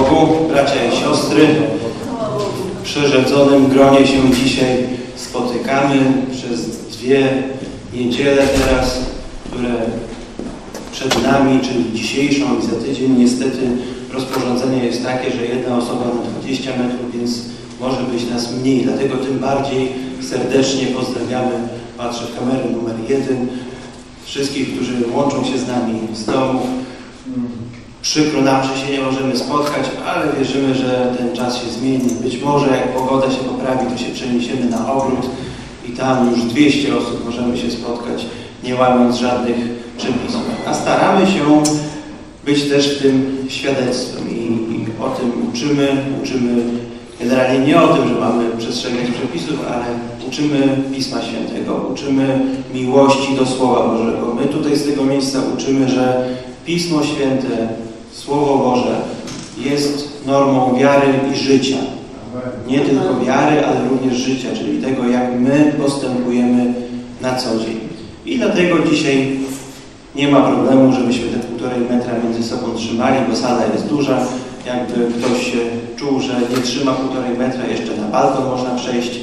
Bogu, bracia i siostry. W przerzedzonym gronie się dzisiaj spotykamy przez 2 niedziele teraz, które przed nami, czyli dzisiejszą i za tydzień. Niestety rozporządzenie jest takie, że jedna osoba na 20 metrów, więc może być nas mniej. Dlatego tym bardziej serdecznie pozdrawiamy, patrzę w kamerę numer 1, wszystkich, którzy łączą się z nami z domów. Przykro nam, że się nie możemy spotkać, ale wierzymy, że ten czas się zmieni. Być może jak pogoda się poprawi, to się przeniesiemy na ogród i tam już 200 osób możemy się spotkać, nie łamiąc żadnych przepisów. A staramy się być też w tym świadectwem i o tym uczymy generalnie nie o tym, że mamy przestrzegać przepisów, ale uczymy Pisma Świętego, uczymy miłości do Słowa Bożego. My tutaj z tego miejsca uczymy, że Pismo Święte, Słowo Boże jest normą wiary i życia. Nie tylko wiary, ale również życia, czyli tego, jak my postępujemy na co dzień. I dlatego dzisiaj nie ma problemu, żebyśmy te 1,5 metra między sobą trzymali, bo sala jest duża. Jakby ktoś się czuł, że nie trzyma 1,5 metra, jeszcze na balkon można przejść.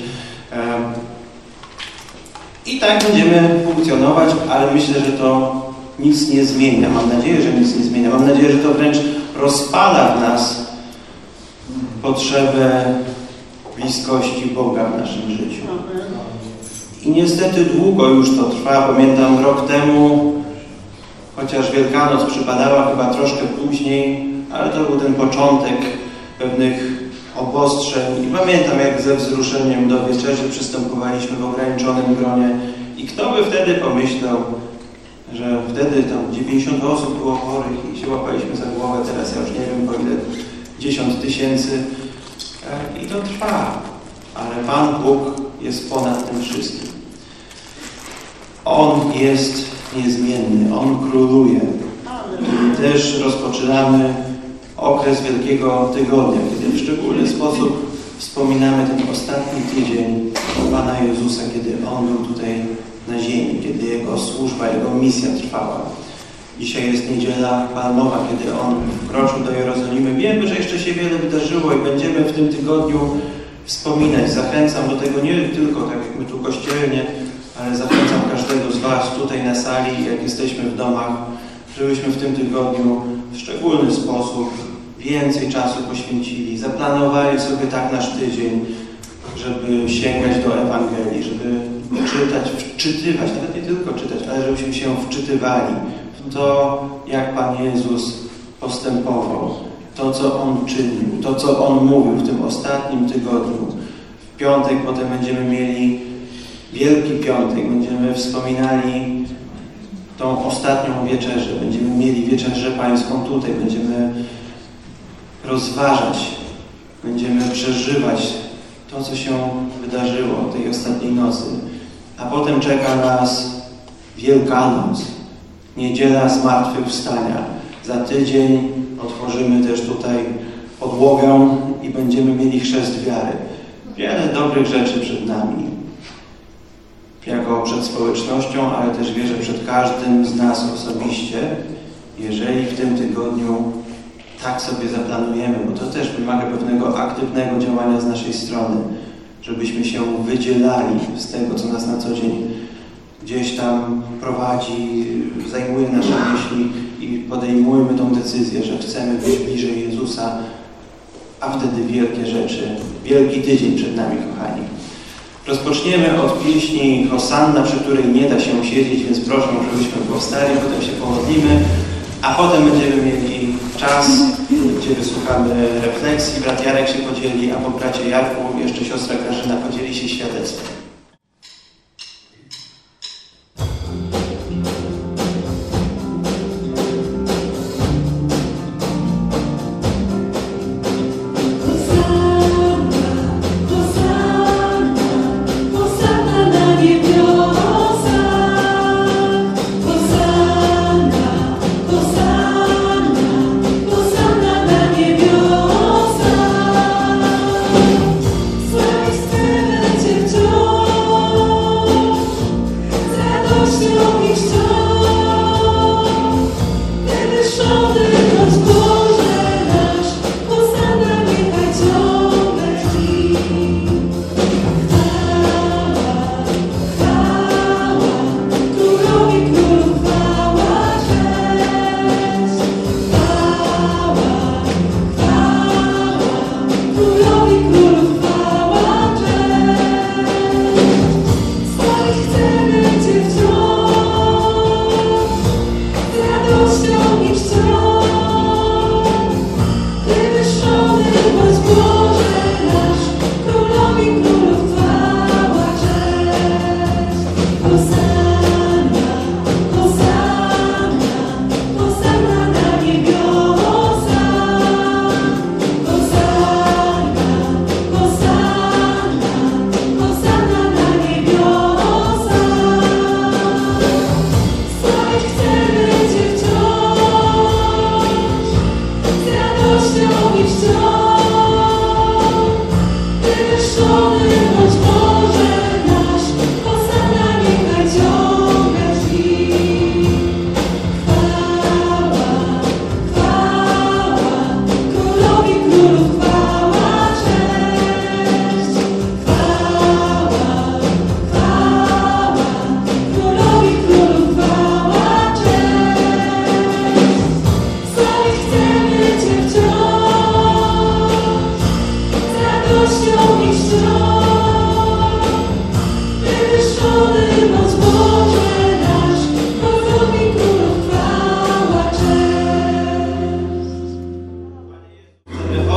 I tak będziemy funkcjonować, ale myślę, że to nic nie zmienia. Mam nadzieję, że nic nie zmienia. Mam nadzieję, że to wręcz rozpala w nas potrzebę bliskości Boga w naszym życiu. I niestety długo już to trwa. Pamiętam rok temu, chociaż Wielkanoc przypadała chyba troszkę później, ale to był ten początek pewnych obostrzeń. I pamiętam, jak ze wzruszeniem do wieczerzy przystępowaliśmy w ograniczonym gronie. I kto by wtedy pomyślał, że wtedy tam 90 osób było chorych i się łapaliśmy za głowę. Teraz ja już nie wiem, po ile 10 000. I to trwa. Ale Pan Bóg jest ponad tym wszystkim. On jest niezmienny. On króluje. I też rozpoczynamy okres Wielkiego Tygodnia, kiedy w szczególny sposób wspominamy ten ostatni tydzień Pana Jezusa, kiedy On był tutaj na ziemi, kiedy Jego służba, Jego misja trwała. Dzisiaj jest Niedziela Palmowa, kiedy On wkroczył do Jerozolimy. Wiemy, że jeszcze się wiele wydarzyło i będziemy w tym tygodniu wspominać. Zachęcam do tego nie tylko tak jak my tu kościelnie, ale zachęcam każdego z Was tutaj na sali, jak jesteśmy w domach, żebyśmy w tym tygodniu w szczególny sposób więcej czasu poświęcili, zaplanowali sobie tak nasz tydzień, żeby sięgać do Ewangelii, żeby czytać, wczytywać, nawet nie tylko czytać, ale żebyśmy się wczytywali w to, jak Pan Jezus postępował, to, co On czynił, to, co On mówił w tym ostatnim tygodniu. W piątek potem będziemy mieli Wielki Piątek, będziemy wspominali tą ostatnią wieczerzę, będziemy mieli wieczerzę pańską tutaj, będziemy rozważać, będziemy przeżywać to, co się wydarzyło tej ostatniej nocy. A potem czeka nas Wielkanoc, Niedziela Zmartwychwstania. Za tydzień otworzymy też tutaj podłogę i będziemy mieli chrzest wiary. Wiele dobrych rzeczy przed nami. Jako przed społecznością, ale też wierzę przed każdym z nas osobiście, jeżeli w tym tygodniu tak sobie zaplanujemy, bo to też wymaga pewnego aktywnego działania z naszej strony, żebyśmy się wydzielali z tego, co nas na co dzień gdzieś tam prowadzi, zajmuje nasze myśli i podejmujmy tą decyzję, że chcemy być bliżej Jezusa, a wtedy wielkie rzeczy, wielki tydzień przed nami, kochani. Rozpoczniemy od pieśni Hosanna, przy której nie da się siedzieć, więc proszę, żebyśmy powstali, potem się pomodlimy, a potem będziemy mieli czas, gdzie wysłuchamy refleksji, brat Jarek się podzieli, a po bracie Jarku jeszcze siostra Grażyna podzieli się świadectwem. Joy.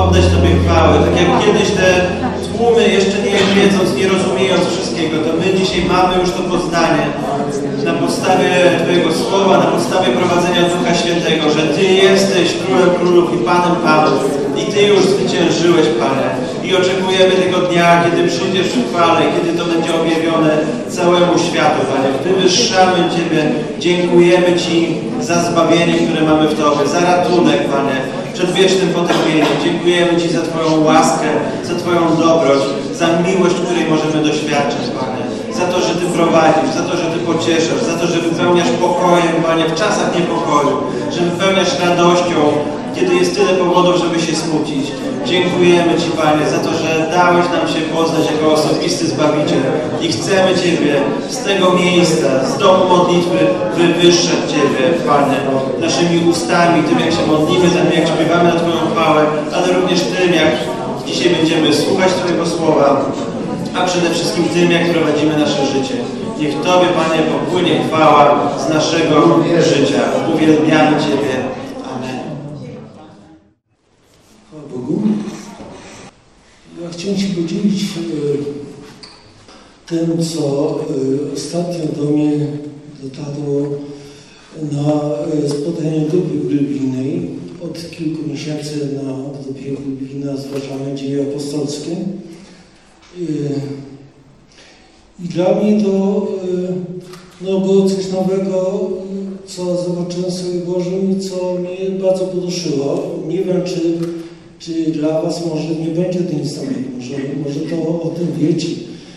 oddać Tobie chwałę. Tak jak kiedyś te tłumy, jeszcze nie wiedząc, nie rozumiejąc wszystkiego, to my dzisiaj mamy już to poznanie na podstawie Twojego słowa, na podstawie prowadzenia Ducha Świętego, że Ty jesteś Królem Królów i Panem Panów i Ty już zwyciężyłeś, Panie. I oczekujemy tego dnia, kiedy przyjdziesz w chwale, kiedy to będzie objawione całemu światu, Panie. Wywyższamy Ciebie, dziękujemy Ci za zbawienie, które mamy w Tobie, za ratunek, Panie, przed wiecznym potępieniem. Dziękujemy Ci za Twoją łaskę, za Twoją dobroć, za miłość, której możemy doświadczyć, Panie. Za to, że Ty prowadzisz, za to, że Ty pocieszasz, za to, że wypełniasz pokojem, Panie, w czasach niepokoju, że wypełniasz radością, kiedy jest tyle powodów, żeby się smucić. Dziękujemy Ci, Panie, za to, że dałeś nam się poznać jako osobisty Zbawiciel i chcemy Ciebie z tego miejsca, z domu modlitwy wywyższać Ciebie, Panie, naszymi ustami, tym jak się modlimy, tym jak śpiewamy na Twoją chwałę, ale również tym, jak dzisiaj będziemy słuchać Twojego słowa, a przede wszystkim tym, jak prowadzimy nasze życie. Niech Tobie, Panie, popłynie chwała z naszego życia. Uwielbiamy Ciebie. Amen. Chwała Bogu. Ja chciałem się podzielić tym, co ostatnio do mnie dotarło na spotkaniu grupy biblijnej. Od kilku miesięcy na grupie biblijnej zważamy dzieje apostolskie. I dla mnie to było coś nowego, co zobaczyłem w Słowie Bożym i co mnie bardzo poruszyło. Nie wiem, czy dla Was może nie będzie to nic nowego, może to o tym wiecie.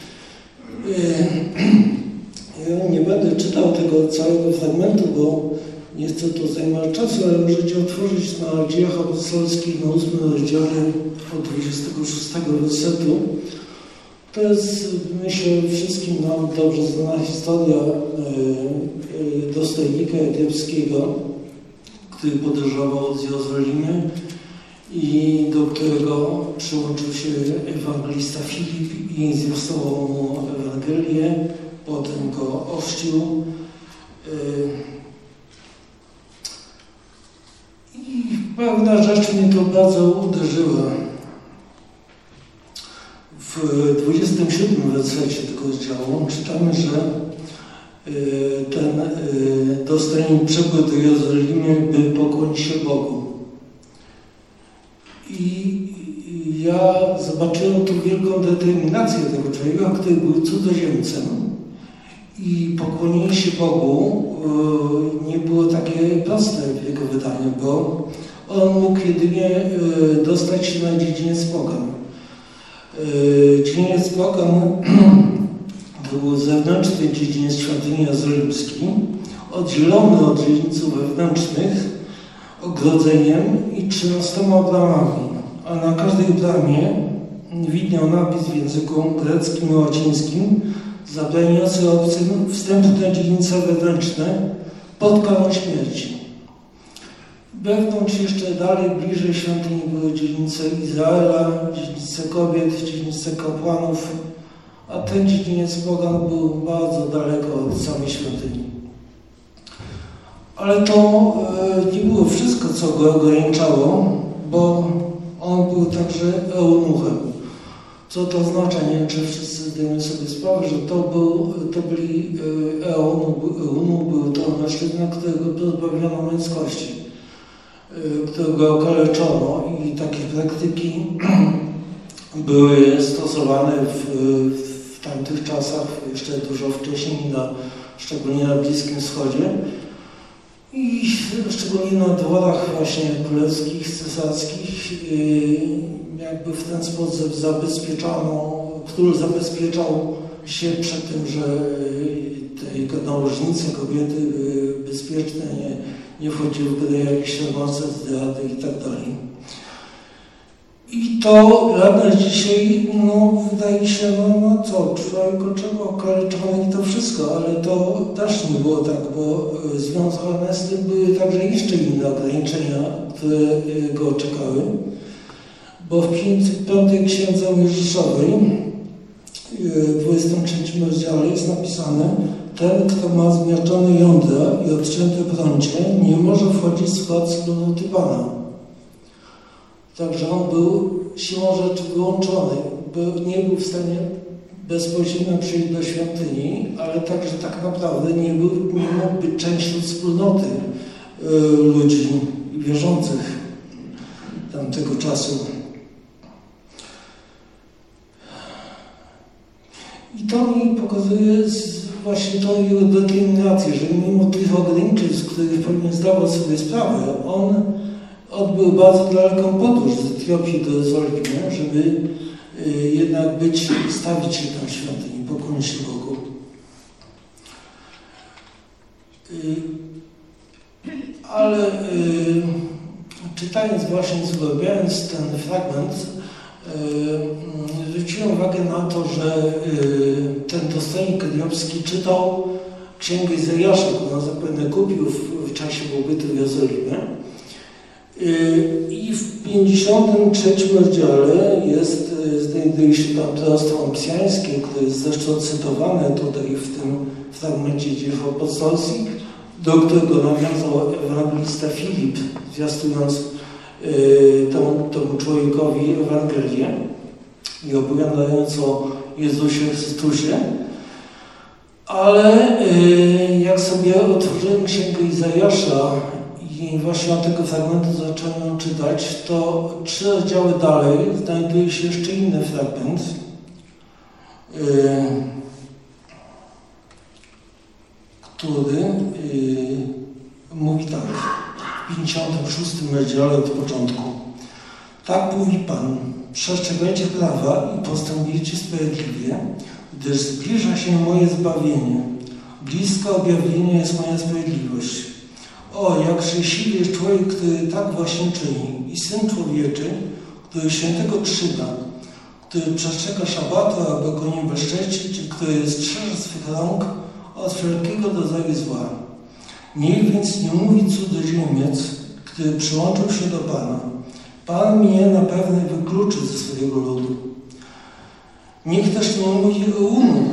Ja nie będę czytał tego całego fragmentu, bo nie chcę tu zajmować czasu, ale możecie otworzyć na Dziejach Apostolskich na 8 rozdziale od 26 wersetu. To jest, myślę, wszystkim nam dobrze znana historia dostojnika etiopskiego, który podróżował z Jerozolimy i do którego przyłączył się ewangelista Filip i zwiastował mu Ewangelię, potem go ochrzcił. I pewna rzecz mnie to bardzo uderzyła. W 27 wersecie tego rozdziału czytamy, że ten dostojnik przybył do Jerozolimy, by pokłonić się Bogu. I ja zobaczyłem tu wielką determinację tego człowieka, który był cudzoziemcem. I pokłonienie się Bogu nie było takie proste w jego wydaniu, bo on mógł jedynie dostać się na dziedziniec pogan. Dziedziniec pogan to był zewnętrzny dziedziniec świątyni jerozolimskiej, oddzielony od dziedzińców wewnętrznych ogrodzeniem i 13 bramami, a na każdej bramie widniał napis w języku greckim i łacińskim zabraniający obcym wstęp na dziedzinice wewnętrzne pod karą śmierci. Wewnątrz jeszcze dalej, bliżej świątyni były dziedzinice Izraela, dziedzinice kobiet, dziedzinice kapłanów, a ten dziedziniec pogan był bardzo daleko od samej świątyni. Ale to nie było wszystko, co go ograniczało, bo on był także eunuchem. Co to oznacza? Nie wiem, czy wszyscy zdajemy sobie sprawę, że to byli eunuch był to mężczyzna, którego pozbawiono męskości, którego okaleczono i takie praktyki były stosowane w tamtych czasach, jeszcze dużo wcześniej, szczególnie na Bliskim Wschodzie i szczególnie na dworach właśnie królewskich, cesarskich. Jakby w ten sposób król zabezpieczał się przed tym, że te jego nałożnice, kobiety były bezpieczne, nie wchodziły w grę jakieś przemoce, zdrady i tak dalej. I to dla nas dzisiaj, wydaje się, człowiek trzeba okaleczony i to wszystko, ale to też nie było tak, bo związane z tym były także jeszcze inne ograniczenia, które go czekały. Bo w 5 Księdze Mojżeszowej, w 23 rozdziale jest napisane: ten, kto ma zmiażdżone jądra i odcięte prącie, nie może wchodzić w skład wspólnoty Pana. Także on był siłą rzeczy wyłączony, bo nie był w stanie bezpośrednio przyjść do świątyni, ale także tak naprawdę nie mógł być częścią wspólnoty ludzi wierzących tamtego czasu. I to mi pokazuje właśnie tą jego determinację, że mimo tych ograniczeń, z których pewnie zdawał sobie sprawę, on odbył bardzo daleką podróż z Etiopii do Jerozolimy, żeby jednak stawić się tam w świątyni, pokłonić się Bogu. Ale czytając właśnie, zgłębiając ten fragment, zwróciłem uwagę na to, że ten dostojnik etiopski czytał Księgę Izajasza, którą zapewne kupił w czasie pobytu w Jerozolimie. I w 53 rozdziale znajduje się tam proroctwo mesjańskie, które jest zresztą cytowane tutaj w tym fragmencie Dziejów Apostolskich, do którego nawiązał ewangelista Filip, zwiastując temu człowiekowi Ewangelię i opowiadając o Jezusie Chrystusie. Ale jak sobie otworzyłem Księgę Izajasza i właśnie od tego fragmentu zacząłem czytać, to 3 rozdziały dalej znajduje się jeszcze inny fragment, który mówi tak, w 56 rozdziale od początku. Tak mówi Pan, przestrzegajcie prawa i postępujcie sprawiedliwie, gdyż zbliża się moje zbawienie. Blisko objawienia jest moja sprawiedliwość. O, jak szczęśliwy jest człowiek, który tak właśnie czyni, i Syn Człowieczy, który świętego trzyma, który przestrzega szabatu, aby go nie bezcześcić, i który strzeże swych rąk od wszelkiego rodzaju zła. Niech więc nie mówi cudzoziemiec, który przyłączył się do Pana. Pan mnie na pewno wykluczy ze swojego ludu. Niech też nie mówi eunuch.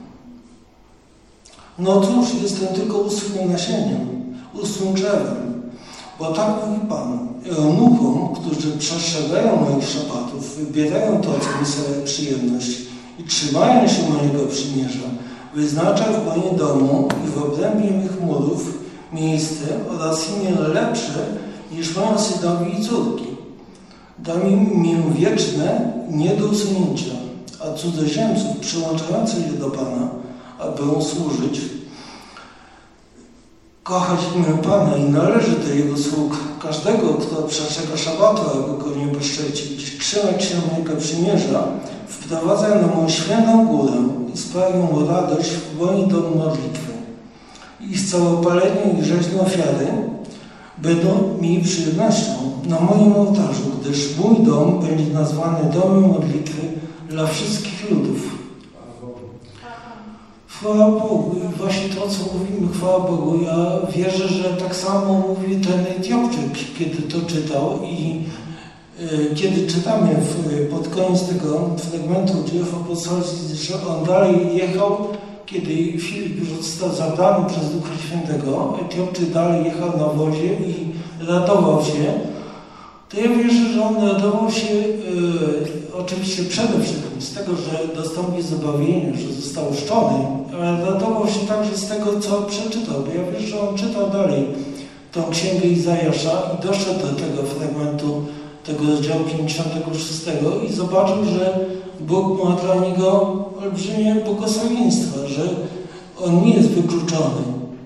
No cóż, jestem tylko uschłym nasieniem, uschłym drzewem. Bo tak mówi Pan, eunuchom, którzy przestrzegają moich szabatów, wybierają to, co mi sprawia przyjemność i trzymają się mojego przymierza, wyznacza w moim domu i w obrębie mych murów miejsce oraz imię lepsze niż mają synowi i córki. Dam im imię wieczne, nie do usunięcia, a cudzoziemców przyłączających się do Pana, aby mu służyć, kochać imię Pana i należy do Jego sług każdego, kto przestrzega szabatu, aby go nie bezcześcić, trzymać się mojego przymierza, wprowadza na moją świętą górę i sprawią mu radość w moim domu modlitwy. Ich całopalenie i rzeźne ofiary będą mi przyjemnością na moim ołtarzu, gdyż mój dom będzie nazwany domem modlitwy dla wszystkich ludów. Chwała Bogu. I właśnie to, co mówimy, chwała Bogu, ja wierzę, że tak samo mówi ten Etiopczyk, kiedy to czytał i kiedy czytamy pod koniec tego fragmentu Dziejów Apostolskich, że on dalej jechał, kiedy Filip już został zabrany przez Ducha Świętego, Etiopczyk dalej jechał na wozie i radował się, to ja wierzę, że on radował się oczywiście przede wszystkim z tego, że dostąpi zbawienia, że został oszczony, ale radował się także z tego, co przeczytał, bo ja wierzę, że on czytał dalej tą Księgę Izajasza i doszedł do tego fragmentu, tego rozdziału 56 i zobaczył, że Bóg ma dla niego olbrzymie błogosławieństwa, że on nie jest wykluczony.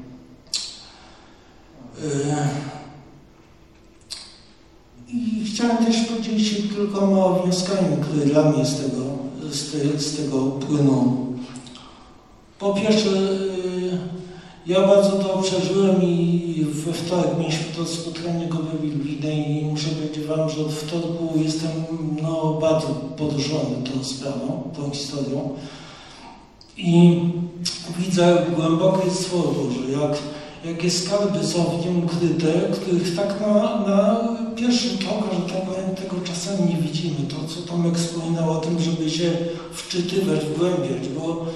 I chciałem też podzielić się kilkoma wnioskami, które dla mnie z tego płyną. Po pierwsze, ja bardzo to przeżyłem i we wtorek mieliśmy to spotkanie biblijne i muszę powiedzieć Wam, że od wtorku jestem bardzo poruszony tą sprawą, tą historią. I widzę głębokie Słowo Boże, jakie skarby są w nim ukryte, których tak na pierwszy tok, że tak powiem, tego czasem nie widzimy. To, co Tomek wspominał o tym, żeby się wczytywać, wgłębiać, bo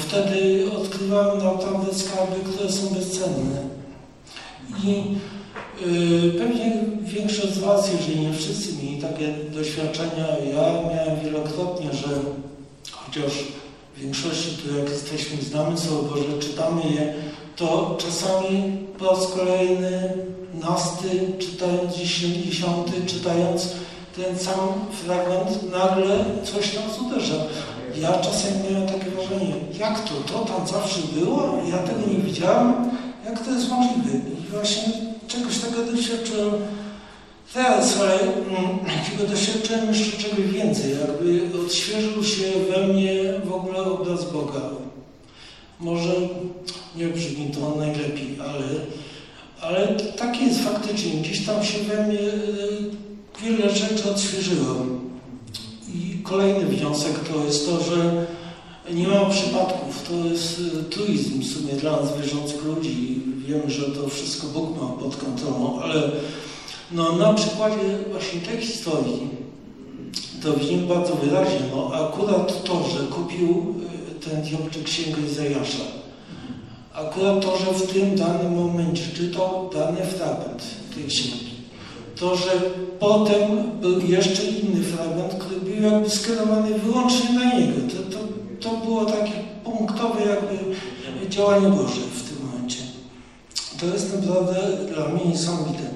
wtedy odkrywamy naprawdę skarby, które są bezcenne. I Pewnie większość z Was, jeżeli nie wszyscy, mieli takie doświadczenia. Ja miałem wielokrotnie, że chociaż w większości, tu jak jesteśmy, znamy Słowo Boże, czytamy je, to czasami po raz kolejny, nasty, czytając 10, czytając ten sam fragment, nagle coś nas uderza. Ja czasem miałem takie wrażenie, jak to tam zawsze było? Ja tego nie widziałem? Jak to jest możliwe? I właśnie czegoś takiego doświadczyłem teraz, ale jakiego doświadczyłem jeszcze czegoś więcej, jakby odświeżył się we mnie w ogóle obraz Boga. Może nie brzmi to najlepiej, ale tak jest faktycznie. Gdzieś tam się we mnie wiele rzeczy odświeżyło. I kolejny wniosek to jest to, że nie ma przypadków. To jest truizm w sumie dla nas wierzących ludzi. Wiemy, że to wszystko Bóg ma pod kontrolą, ale na przykładzie właśnie tej historii to widzimy bardzo wyraźnie. Akurat to, że kupił ten diabłczyk księgę Izajasza, akurat to, że w tym danym momencie czytał dany fragment tej księgi, to, że potem był jeszcze inny fragment, który był jakby skierowany wyłącznie na niego. To było takie punktowe jakby działanie Boże w tym momencie. To jest naprawdę dla mnie niesamowite.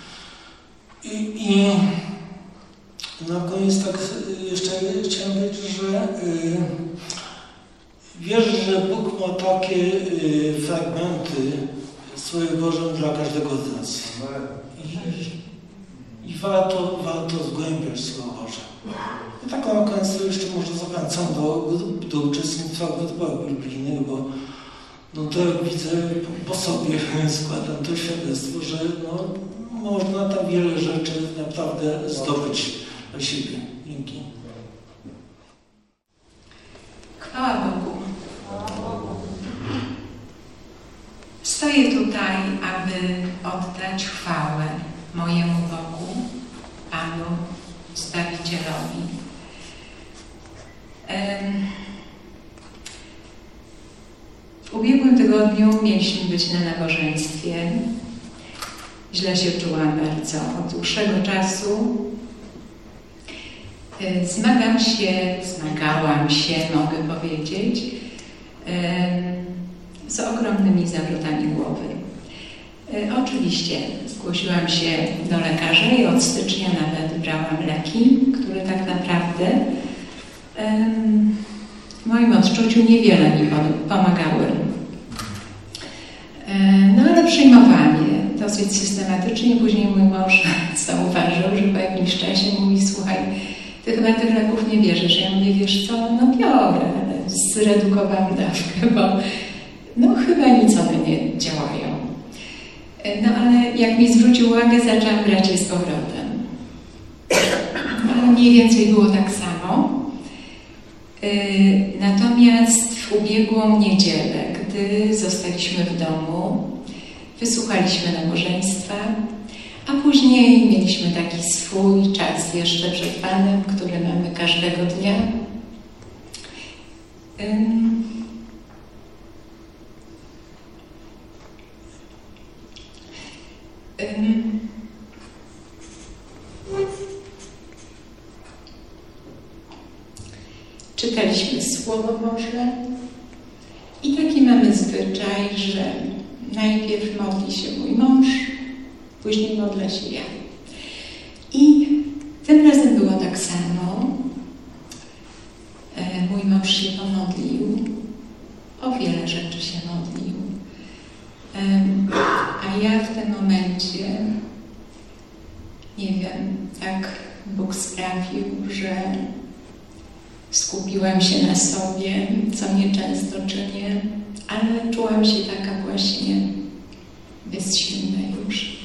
I na koniec tak jeszcze chciałem powiedzieć, że wierzę, że Bóg ma takie fragmenty w Słowie Bożym dla każdego z nas. I warto zgłębiać Słowo Boże. I tak na koniec jeszcze może zachęcam do uczestnictwa w grupach biblijnych, bo to jak widzę po sobie składam to świadectwo, że można tam wiele rzeczy naprawdę zdobyć dla siebie. Dzięki. Chwała Bogu. Stoję tutaj, aby oddać chwałę mojemu Bogu, Panu, Zbawicielowi. W ubiegłym tygodniu mieliśmy być na nabożeństwie. Źle się czułam bardzo od dłuższego czasu. Zmagałam się, mogę powiedzieć, z ogromnymi zawrotami głowy. Oczywiście zgłosiłam się do lekarza i od stycznia nawet brałam leki, które tak naprawdę w moim odczuciu niewiele mi pomagały. Ale przyjmowałam je dosyć systematycznie. Później mój mąż zauważył, że po jakimś czasie mówi: słuchaj, ty chyba tych leków nie bierzesz. Ja mówię: wiesz co, biorę, ale zredukowałam dawkę, bo chyba nic one nie działają. Ale jak mi zwrócił uwagę, zaczęłam brać je z powrotem. Ale mniej więcej było tak samo. Natomiast w ubiegłą niedzielę, gdy zostaliśmy w domu, wysłuchaliśmy nabożeństwa, a później mieliśmy taki swój czas jeszcze przed Panem, który mamy każdego dnia. Czytaliśmy Słowo Boże i taki mamy zwyczaj, że najpierw modli się mój mąż, później modlę się ja. I tym razem było tak samo. Mój mąż się pomodlił, o wiele rzeczy się modlił. A ja w tym momencie, nie wiem, tak Bóg sprawił, że skupiłam się na sobie, co nieczęsto czynię, ale czułam się taka właśnie bezsilna już.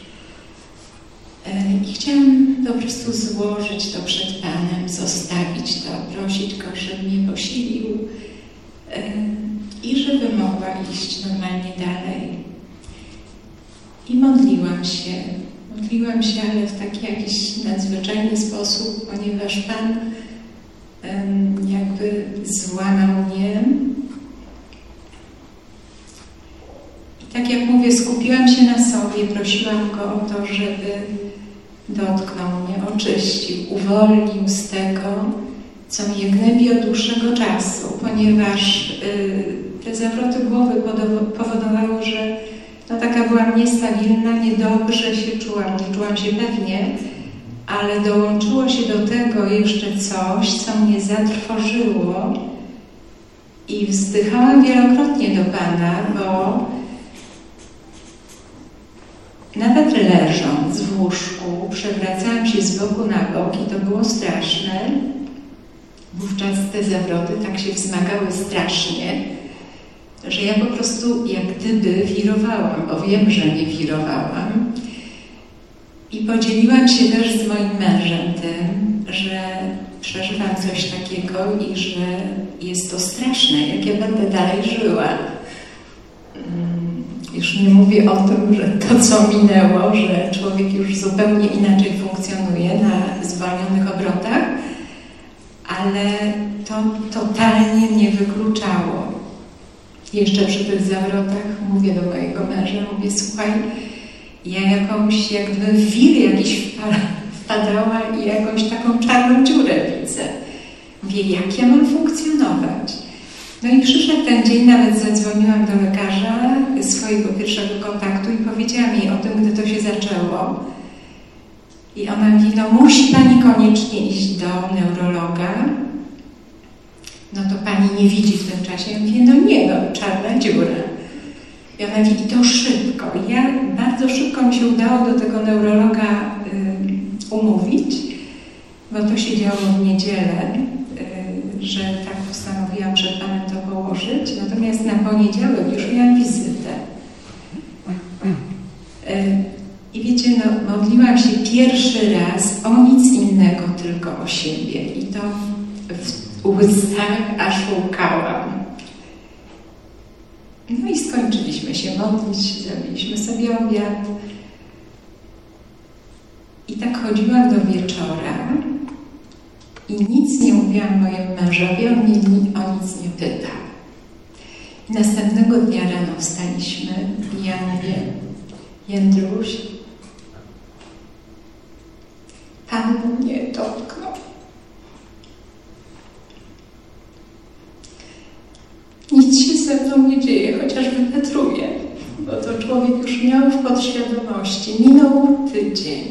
I chciałam po prostu złożyć to przed Panem, zostawić to, prosić Go, żeby mnie posilił i żeby mogła iść normalnie dalej. I modliłam się, ale w taki jakiś nadzwyczajny sposób, ponieważ Pan jakby złamał mnie. I tak jak mówię, skupiłam się na sobie, prosiłam Go o to, żeby dotknął mnie, oczyścił, uwolnił z tego, co mnie gnębi od dłuższego czasu, ponieważ te zawroty głowy powodowały, że taka byłam niestabilna, niedobrze się czułam, nie czułam się pewnie, ale dołączyło się do tego jeszcze coś, co mnie zatrwożyło i wzdychałam wielokrotnie do Pana, bo nawet leżąc w łóżku, przewracałam się z boku na bok i to było straszne. Wówczas te zawroty tak się wzmagały strasznie, że ja po prostu jak gdyby wirowałam, bo wiem, że nie wirowałam. I podzieliłam się też z moim mężem tym, że przeżywam coś takiego i że jest to straszne, jak ja będę dalej żyła. Już nie mówię o tym, że to, co minęło, że człowiek już zupełnie inaczej funkcjonuje na zwolnionych obrotach, ale to totalnie mnie wykluczało. Jeszcze przy tych zawrotach mówię do mojego męża, mówię, słuchaj, ja jakąś, jak gdyby w wir jakiś wpadała i jakąś taką czarną dziurę widzę. Mówię, jak ja mam funkcjonować? No i przyszedł ten dzień, nawet zadzwoniłam do lekarza swojego pierwszego kontaktu i powiedziałam jej o tym, gdy to się zaczęło. I ona mówi, no musi Pani koniecznie iść do neurologa. No to Pani nie widzi w tym czasie. Ja mówię, no nie, czarna dziura. I ona mówi, i to szybko. I ja bardzo szybko mi się udało do tego neurologa umówić, bo to się działo w niedzielę, że tak postanowiłam przed Panem to położyć. Natomiast na poniedziałek już miałam wizytę. I wiecie, modliłam się pierwszy raz o nic innego, tylko o siebie. I to w łzach aż łkałam. No i skończyliśmy się modlić, zrobiliśmy sobie obiad. I tak chodziłam do wieczora i nic nie mówiłam mojemu mężowi, on mnie o nic nie pytał. I następnego dnia rano wstaliśmy i ja mówię, Jędruś, Pan mnie dotknął. Nic się ze mną nie dzieje, chociaż wypatruję, bo to człowiek już miał w podświadomości. Minął tydzień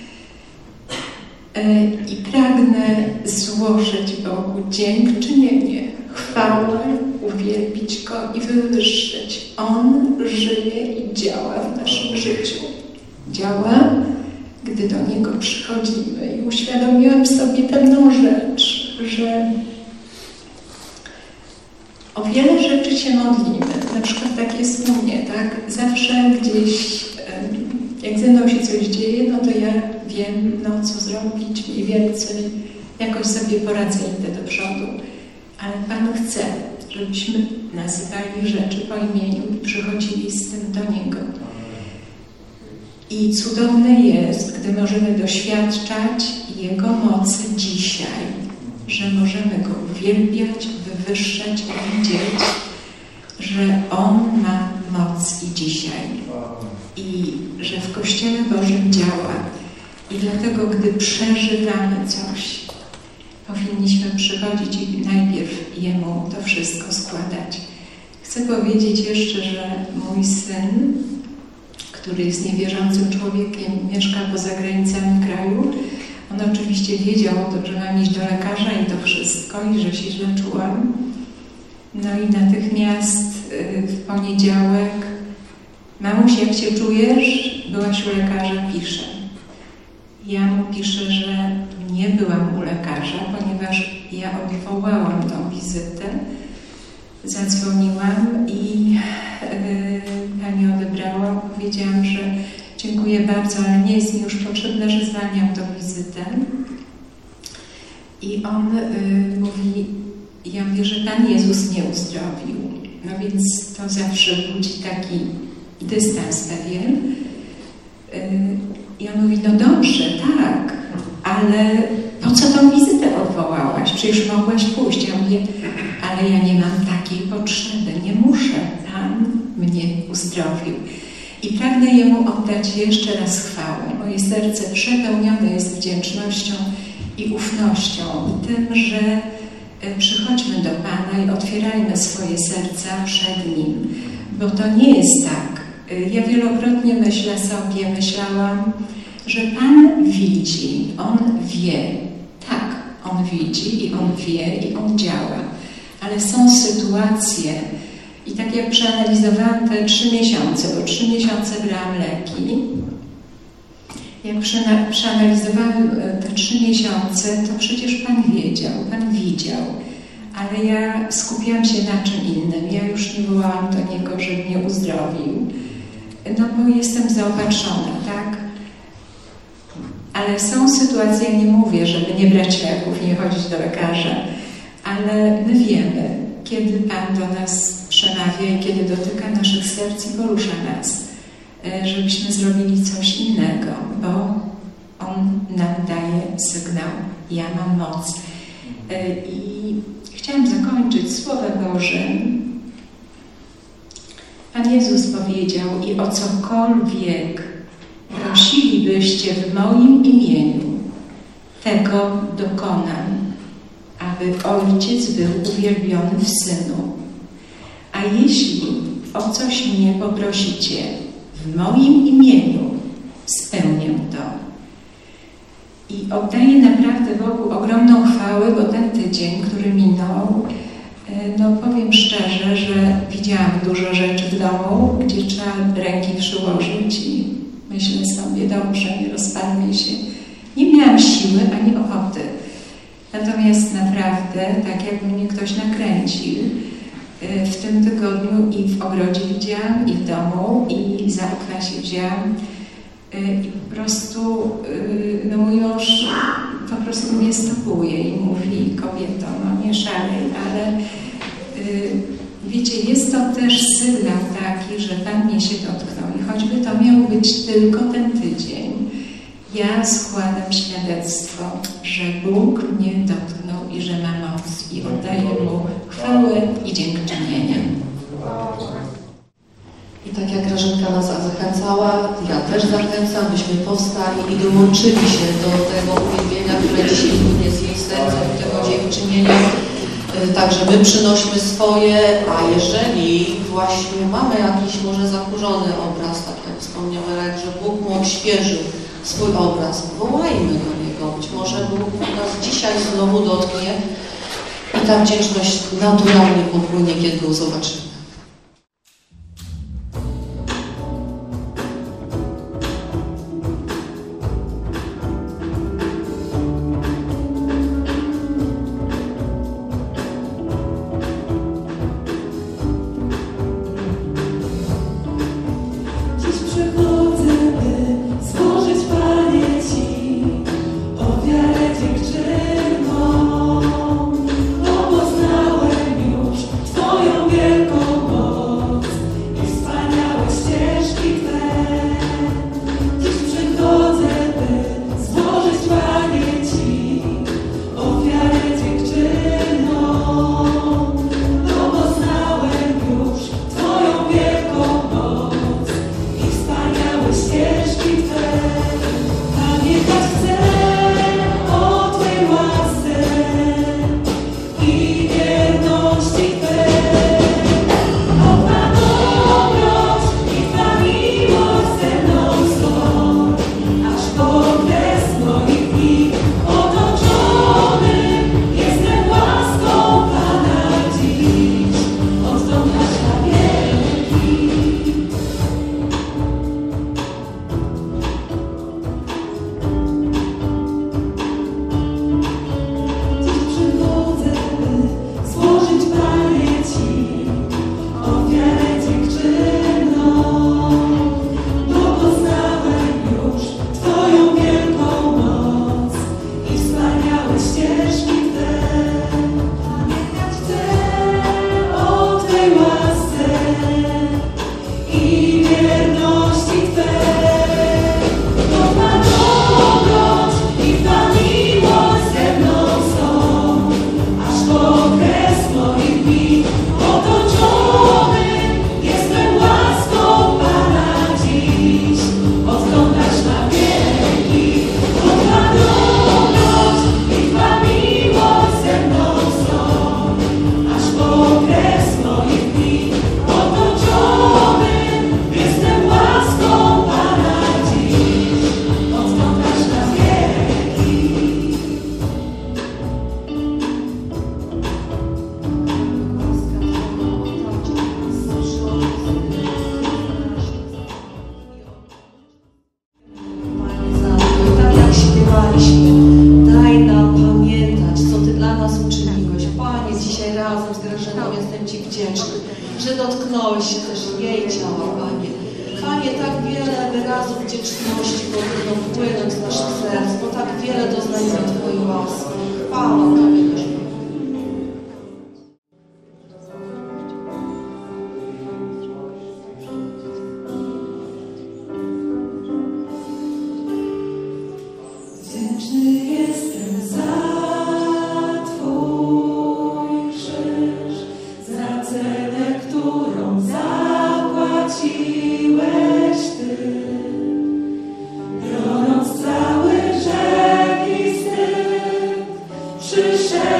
i pragnę złożyć Bogu dziękczynienie, chwałę, uwielbić Go i wywyższyć. On żyje i działa w naszym życiu. Działa, gdy do Niego przychodzimy. I uświadomiłam sobie pewną rzecz, że o wiele rzeczy się modlimy. Na przykład tak jest u mnie, tak? Zawsze gdzieś, jak ze mną się coś dzieje, no to ja wiem, co zrobić mniej więcej. Jakoś sobie poradzę, idę do przodu. Ale Pan chce, żebyśmy nazywali rzeczy po imieniu i przychodzili z tym do Niego. I cudowne jest, gdy możemy doświadczać Jego mocy dzisiaj, że możemy Go uwielbiać, wywyższać i widzieć, że On ma moc i dzisiaj. I że w Kościele Bożym działa. I dlatego, gdy przeżywamy coś, powinniśmy przychodzić i najpierw Jemu to wszystko składać. Chcę powiedzieć jeszcze, że mój syn, który jest niewierzącym człowiekiem, mieszka poza granicami kraju, on oczywiście wiedział o tym, że mam iść do lekarza i to wszystko, i że się źle czułam. No i natychmiast w poniedziałek, mamuś, jak się czujesz? Byłaś u lekarza? Piszę. Ja mu piszę, że nie byłam u lekarza, ponieważ ja odwołałam tą wizytę. Zadzwoniłam i pani odebrała. Powiedziałam, że dziękuję bardzo, ale nie jest mi już potrzebne, że zwalniam tą wizytę. I on mówi, ja mówię, że Pan Jezus mnie uzdrowił. No więc to zawsze budzi taki dystans pewien. I on mówi, no dobrze, tak, ale po co tą wizytę odwołałaś? Przecież mogłaś pójść. Ja mówię, ale ja nie mam takiej potrzeby, nie muszę. Pan mnie uzdrowił. I pragnę Jemu oddać jeszcze raz chwałę. Moje serce przepełnione jest wdzięcznością i ufnością i tym, że przychodźmy do Pana i otwierajmy swoje serca przed Nim, bo to nie jest tak. Ja wielokrotnie myślałam, że Pan widzi, On wie. Tak, On widzi i On wie i On działa. Ale są sytuacje i tak jak przeanalizowałam te 3 miesiące, bo 3 miesiące brałam leki, jak przeanalizowałam te 3 miesiące, to przecież Pan wiedział, Pan widział, ale ja skupiałam się na czym innym. Ja już nie wołałam do Niego, żeby mnie uzdrowił, no bo jestem zaopatrzona, tak? Ale są sytuacje, ja nie mówię, żeby nie brać leków, nie chodzić do lekarza, ale my wiemy, kiedy Pan do nas przemawia i kiedy dotyka naszych serc i porusza nas, żebyśmy zrobili coś innego, bo On nam daje sygnał. Ja mam moc. I chciałam zakończyć Słowem Bożym. Pan Jezus powiedział: i o cokolwiek prosilibyście w moim imieniu, tego dokonam, aby Ojciec był uwielbiony w Synu. A jeśli o coś mnie poprosicie w moim imieniu, spełnię to. I oddaję naprawdę Bogu ogromną chwałę, bo ten tydzień, który minął, no powiem szczerze, że widziałam dużo rzeczy w domu, gdzie trzeba ręki przyłożyć i myślę sobie, dobrze, nie rozpadnę się. Nie miałam siły ani ochoty. Natomiast naprawdę, tak jakby mnie ktoś nakręcił, w tym tygodniu i w ogrodzie widziałam, i w domu, i za okna się wzięłam. I po prostu no mój mąż po prostu mnie stopuje i mówi: kobieto, no nie szalej, ale wiecie, jest to też sygnał taki, że Pan mnie się dotknął i choćby to miał być tylko ten tydzień, ja składam świadectwo, że Bóg mnie dotknął i że ma moc i oddaję Mu chwałę i dziękczynienie. I tak jak Grażynka nas zachęcała, ja też zachęcam, byśmy powstali i dołączyli się do tego uwielbienia, które dzisiaj płynie z jej serca, do tego dziękczynienia. Także my przynośmy swoje, a jeżeli właśnie mamy jakiś może zakurzony obraz, tak jak wspomniał Erek, że Bóg mu odświeżył swój obraz, wołajmy do Niego. Być może Bóg nas dzisiaj znowu dotknie i ta wdzięczność naturalnie popłynie, kiedy go zobaczymy. Poznałem już Twoją wielką wyrazów wdzięczności powinno płynąć z naszych serc, bo tak wiele doznajemy Twojej łaski. Chwała Tobie, nasz Panie. Wdzięczny jestem za Twój krzyż, za cenę, którą zapłaciłeś Ty, biorąc cały grzech i wstyd, przyszedłeś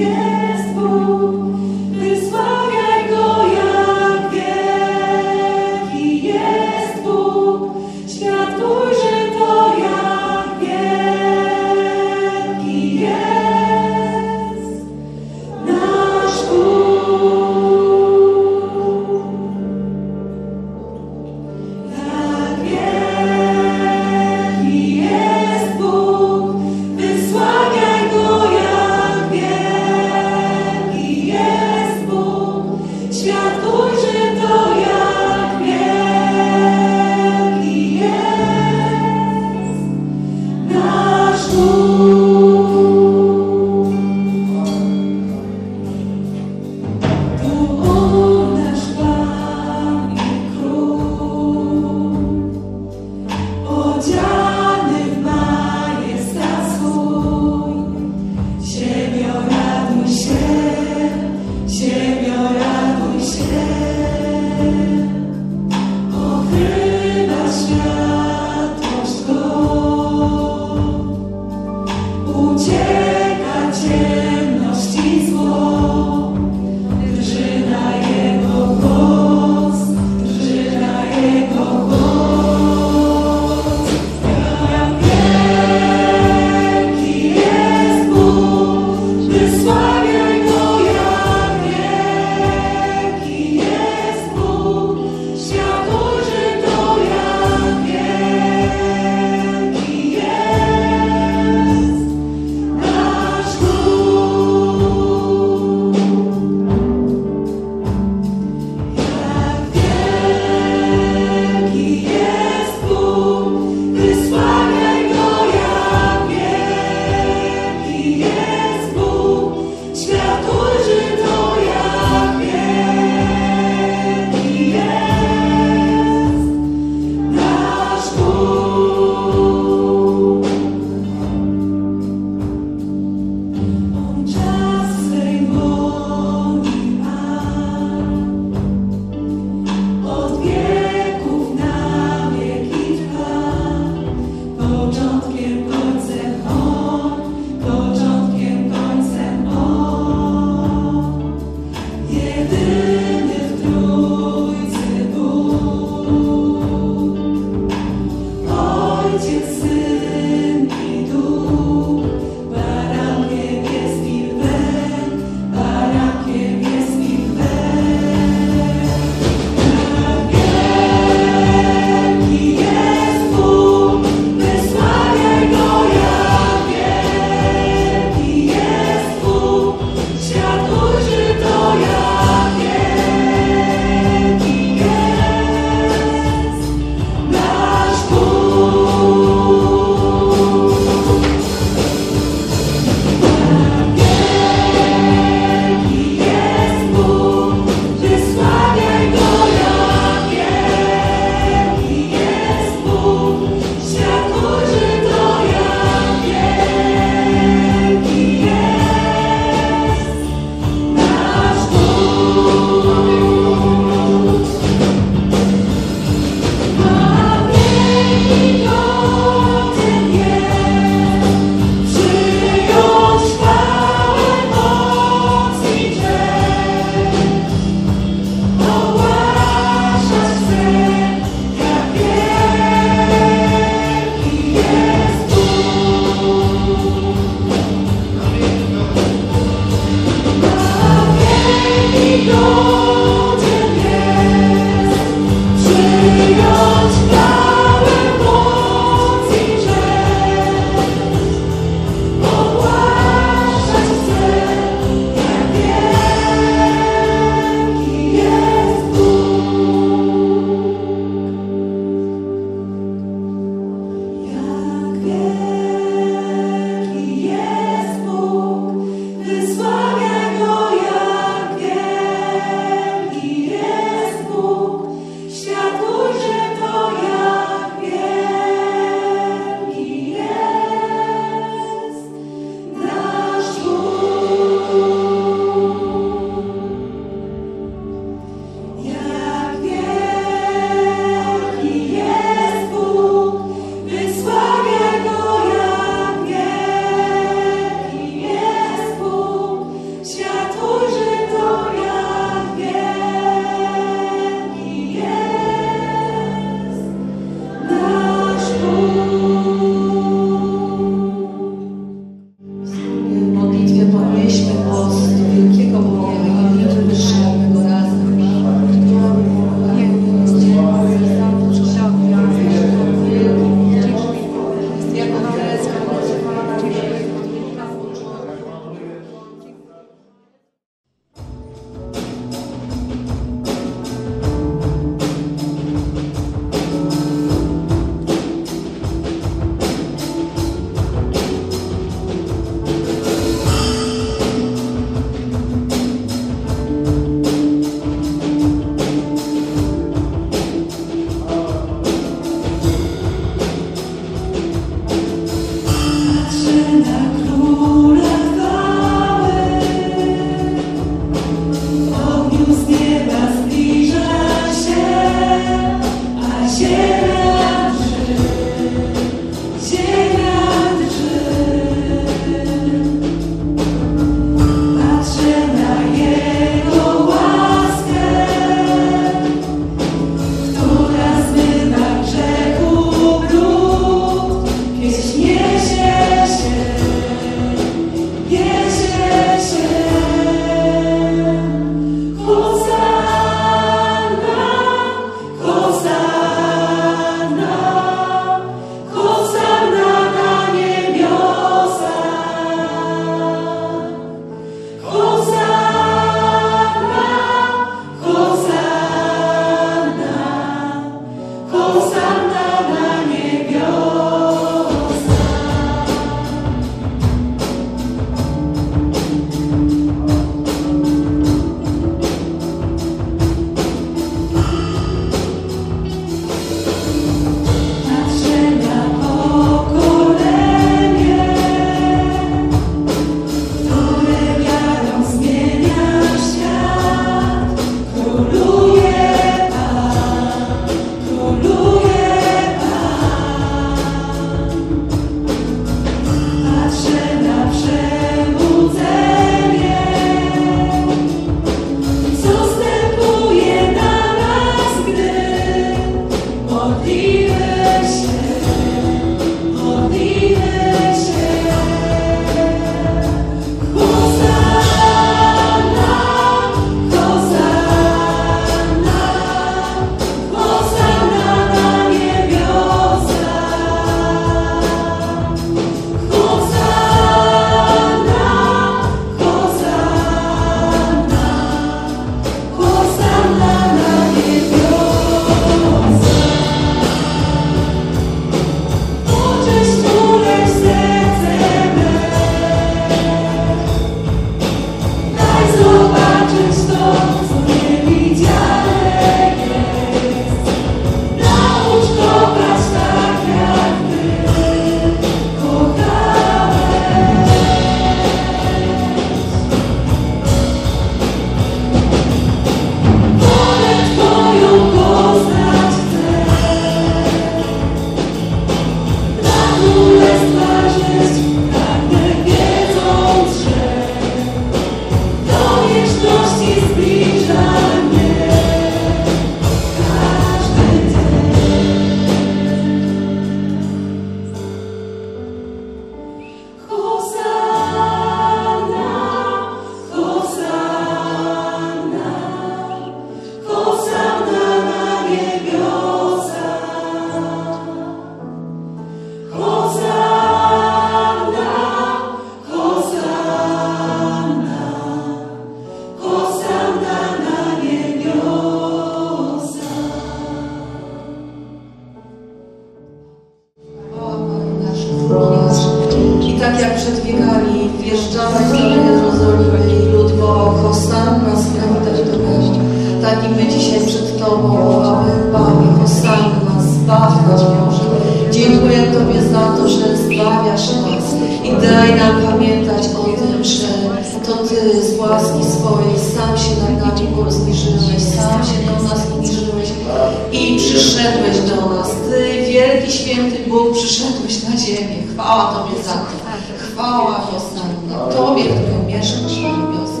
Chwały, Panie, Hosanna, zbaw nas, Boże. Dziękuję Tobie za to, że zbawiasz nas i daj nam pamiętać o tym, że to Ty z łaski swojej sam się nad nami zniżyłeś, sam się do nas uniżyłeś i przyszedłeś do nas. Ty, wielki, święty Bóg, przyszedłeś na ziemię. Chwała Tobie za to. Chwała Hosanna Tobie, który mieszkasz na niebiosach.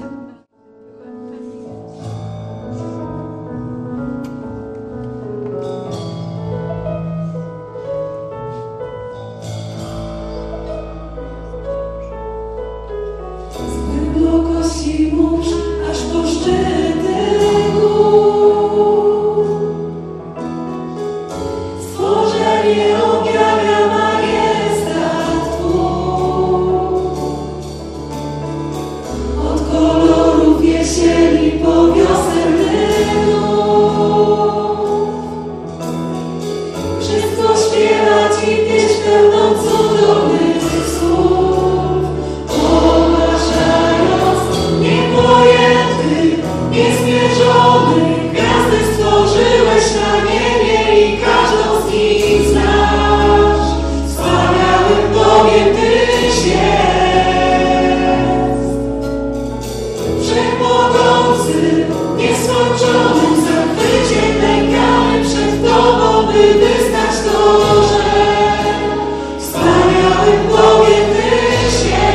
Głębokości mórz, aż po szczyty gór. Stworzenie objawia majestat Twój. Od kolorów jesieni po wiosenny nóż. Wszystko śpiewa Ci pieśń pełną cudownych słów. Niepojęty, niezmierzony, gwiazdy stworzyłeś na niebie i każdą z nich znasz. Wspaniałym Bogiem Tyś jest. Wszechmogący, nieskończonym zachwyciem lękamy przed Tobą, by wyznać to, że wspaniałym Bogiem Tyś jest.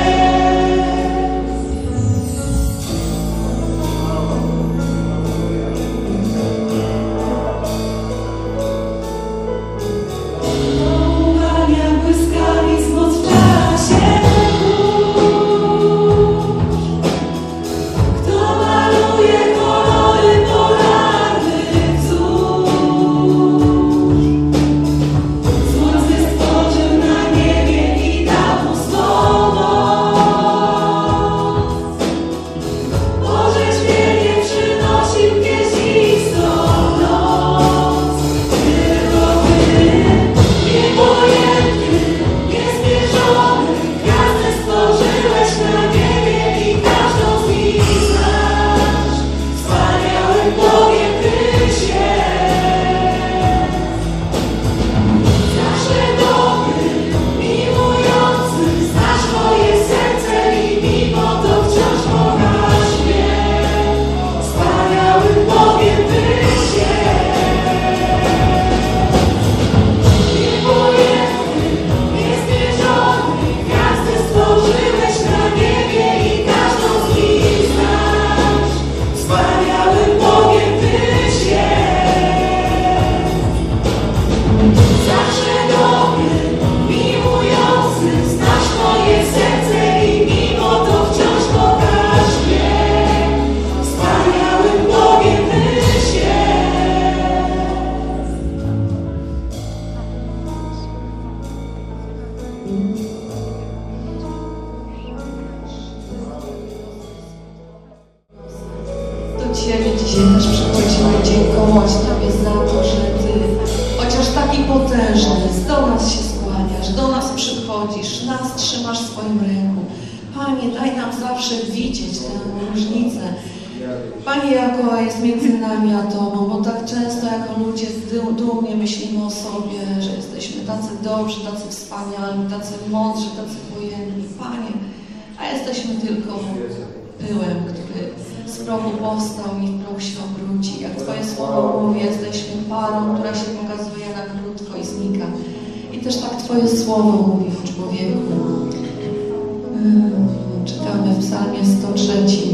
Błyskami zmocniała się kto maluje kolory polarnych wzór. Słońce stworzył na niebie i dał mu swą moc. Orzeźwienie przynosił pieśnistą noc. Tylko Ty, niepojęty, niezmierzony, gwiazdy stworzyłeś na niebie i każdą z nich znasz. Wspaniałym Bogiem Tyś jest. Zawsze dobry, miłujący, znasz moje serce i mimo to wciąż kochasz mnie. Wspaniałym Bogiem Tyś jest. Niepojęty, niezmierzony, gwiazdy stworzyłeś na niebie i każdą z nich znasz. Wspaniałym Bogiem Tyś jest. Zawsze dobry, miłujący, znasz moje serce i mimo to wciąż kochasz mnie. Wspaniałym Bogiem Tyś jest. Do Ciebie dzisiaj też przychodzimy dziękować Tobie za to, że Ty, chociaż taki potężny, do nas się skłaniasz, do nas przychodzisz, nas trzymasz w swoim ręku. Panie, daj nam zawsze widzieć tę różnicę. Panie, jaka jest między nami a Tobą, bo tak często jako ludzie dumnie myślimy o sobie, że jesteśmy tacy dobrzy, tacy wspaniali, tacy mądrzy, tacy wojenni. Panie, a jesteśmy tylko pyłem, który z prochu powstał i w proch się obróci. Jak Twoje słowo mówi, jesteśmy parą, która się pokazuje na krótko i znika. I też tak Twoje słowo mówi o człowieku. Czytamy w Psalmie 103.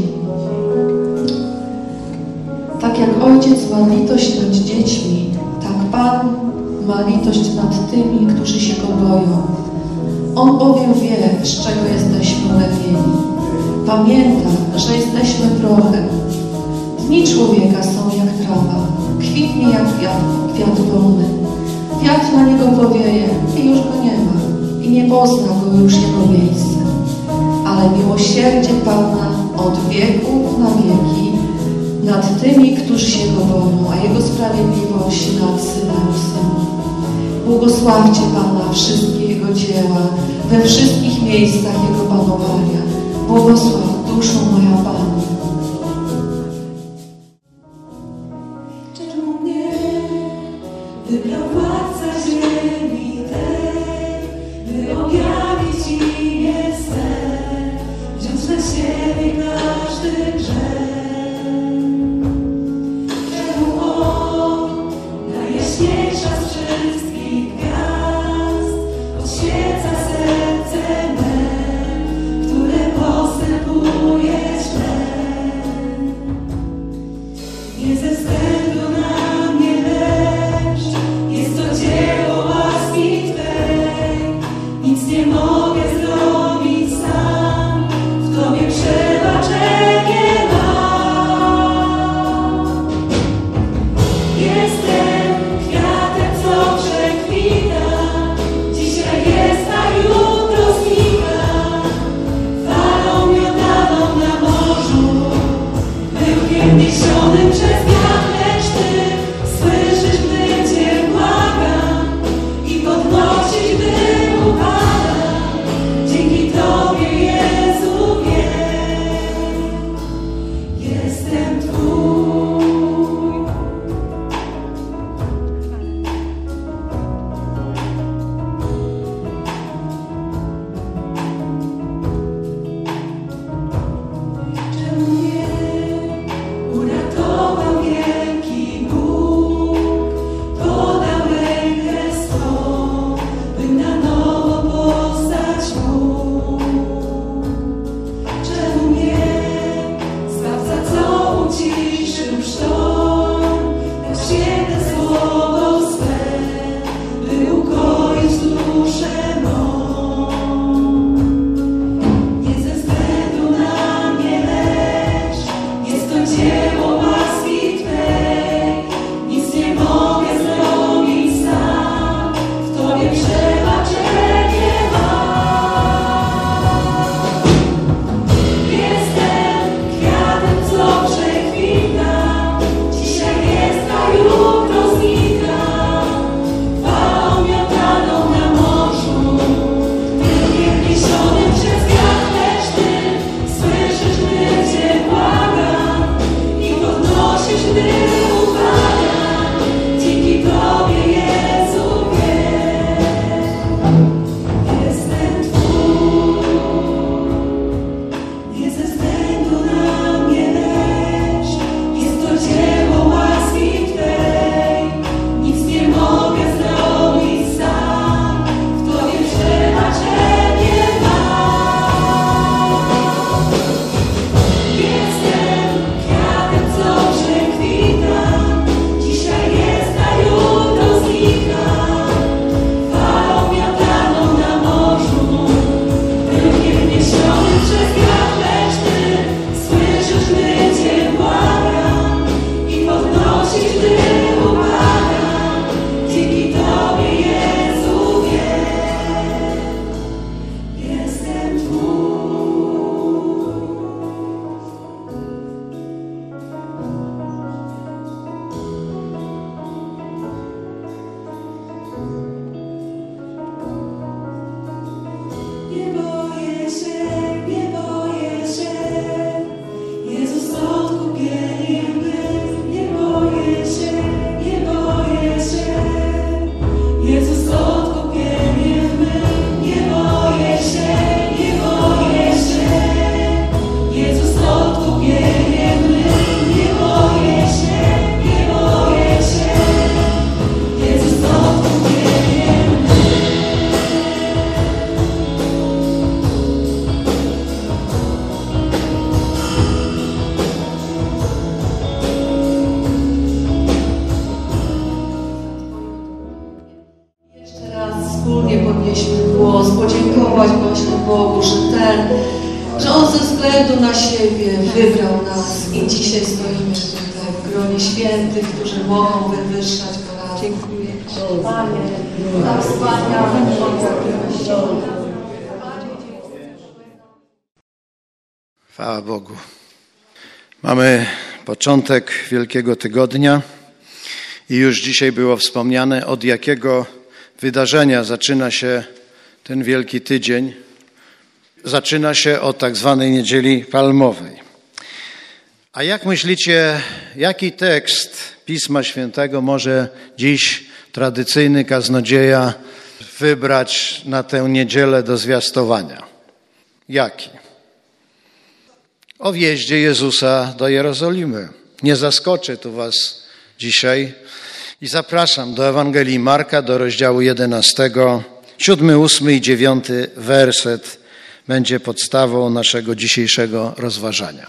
Tak jak ojciec ma litość nad dziećmi, tak Pan ma litość nad tymi, którzy się Go boją. On bowiem wie, z czego jesteśmy ulepieni. Pamięta, że jesteśmy prochem. Dni człowieka są jak trawa, kwitnie jak kwiat polny. Wiatr na niego powieje i już go nie ma, i nie pozna go już jego miejsce. Ale miłosierdzie Pana od wieków na wieki nad tymi, którzy się Go boją, a Jego sprawiedliwość nad synami synów. Błogosławcie Pana wszystkie Jego dzieła, we wszystkich miejscach Jego panowania. Błogosław duszo moja Pana. wybrał władca ziemi tej, by objawić imię swe, wziąć na siebie każdy grzech. Czemu On, najjaśniejsza z wszystkich gwiazd, oświeca serce me, które postępuje źle. Nie ze względu na mnie, lecz jest to dzieło łaski Twej. Nic nie mogę zrobić sam, w Tobie przebaczenie mam. Jestem kwiatem, co przekwita, dzisiaj jest, a jutro znika. Falą miotaną na morzu, pyłkiem niesionym przez wiatr, lecz Ty słyszysz, gdy Cię błagam i podnosisz, gdy upadam. Dzięki Tobie, Jezu, wiem, jestem Twój. Czemu mnie uratował wielki Bóg, podał rękę swą, bym na nowo powstać mógł. Czemu mnie Zbawca, co uciszył sztorm, dał święte słowo swe, by ukoić duszę mą. Nie ze względu na mnie, lecz jest to dzieło łaski Twej. Nic nie mogę zrobić sam, w Tobie przebaczenie mam. Jestem kwiatem, co przekwita, dzisiaj jest, a jutro znika. Falą miotaną na morzu, pyłkiem niesionym przez wiatr, lecz Ty słyszysz, gdy Cię błagam i podnosisz, gdy upadam. Dzięki Tobie, Jezu, wiem, jestem Twój. Nie ze względu na mnie, lecz jest to dzieło łaski Twej. Nic nie mogę zrobić sam, w Tobie przebaczenie mam. Jestem kwiatem, co przekwita, dzisiaj jest, a jutro znika. Falą miotaną na morzu, pyłkiem niesionym przez wiatr, lecz Ty słyszysz, gdy Cię błagam i podnosisz, gdy upadam. Dzięki Tobie, Jezu, wiem, jestem Twój. Nie boję się, nie boję się, Jezus odkupieniem mym. Nie boję się, nie boję się, Jezus odkupieniem mym. Nie boję się, nie boję się, Jezus odkupieniem mym. Nie boję się, nie boję się, Jezus odkupieniem mym. Jeszcze raz wspólnie podnieśmy głos, podziękować właśnie Bogu, że On ze względu na siebie wybrał nas i dzisiaj stoimy tutaj w gronie świętych, którzy mogą wywyższać Go. Dziękuję. Panie, za wspaniałe Chwała Bogu. Mamy początek Wielkiego Tygodnia i już dzisiaj było wspomniane, od jakiego wydarzenia zaczyna się ten Wielki Tydzień. Zaczyna się od tak zwanej Niedzieli Palmowej. A jak myślicie, jaki tekst Pisma Świętego może dziś tradycyjny kaznodzieja wybrać na tę niedzielę do zwiastowania. Jaki? O wjeździe Jezusa do Jerozolimy. Nie zaskoczę tu was dzisiaj i zapraszam do Ewangelii Marka, do rozdziału 11, 7, 8 i 9 werset będzie podstawą naszego dzisiejszego rozważania.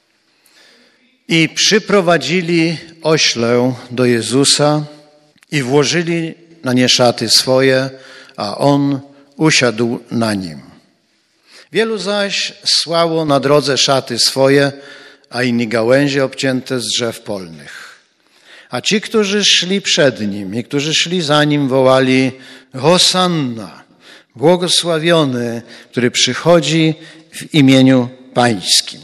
I przyprowadzili oślę do Jezusa i włożyli na nie szaty swoje, a on usiadł na nim. Wielu zaś słało na drodze szaty swoje, a inni gałęzie obcięte z drzew polnych. A ci, którzy szli przed nim i którzy szli za nim, wołali: Hosanna, błogosławiony, który przychodzi w imieniu Pańskim.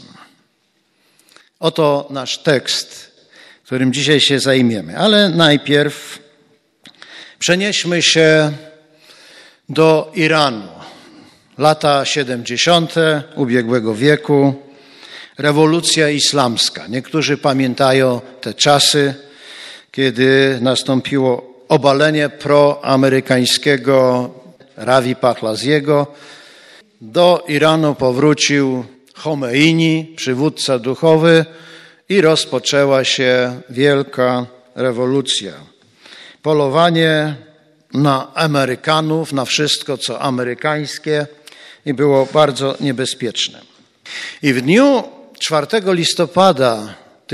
Oto nasz tekst, którym dzisiaj się zajmiemy. Ale najpierw przenieśmy się do Iranu. Lata 70. ubiegłego wieku, rewolucja islamska. Niektórzy pamiętają te czasy, kiedy nastąpiło obalenie proamerykańskiego Ravi Pahlawiego. Do Iranu powrócił Chomeini, przywódca duchowy, i rozpoczęła się wielka rewolucja. Polowanie na Amerykanów, na wszystko, co amerykańskie, i było bardzo niebezpieczne. I w dniu 4 listopada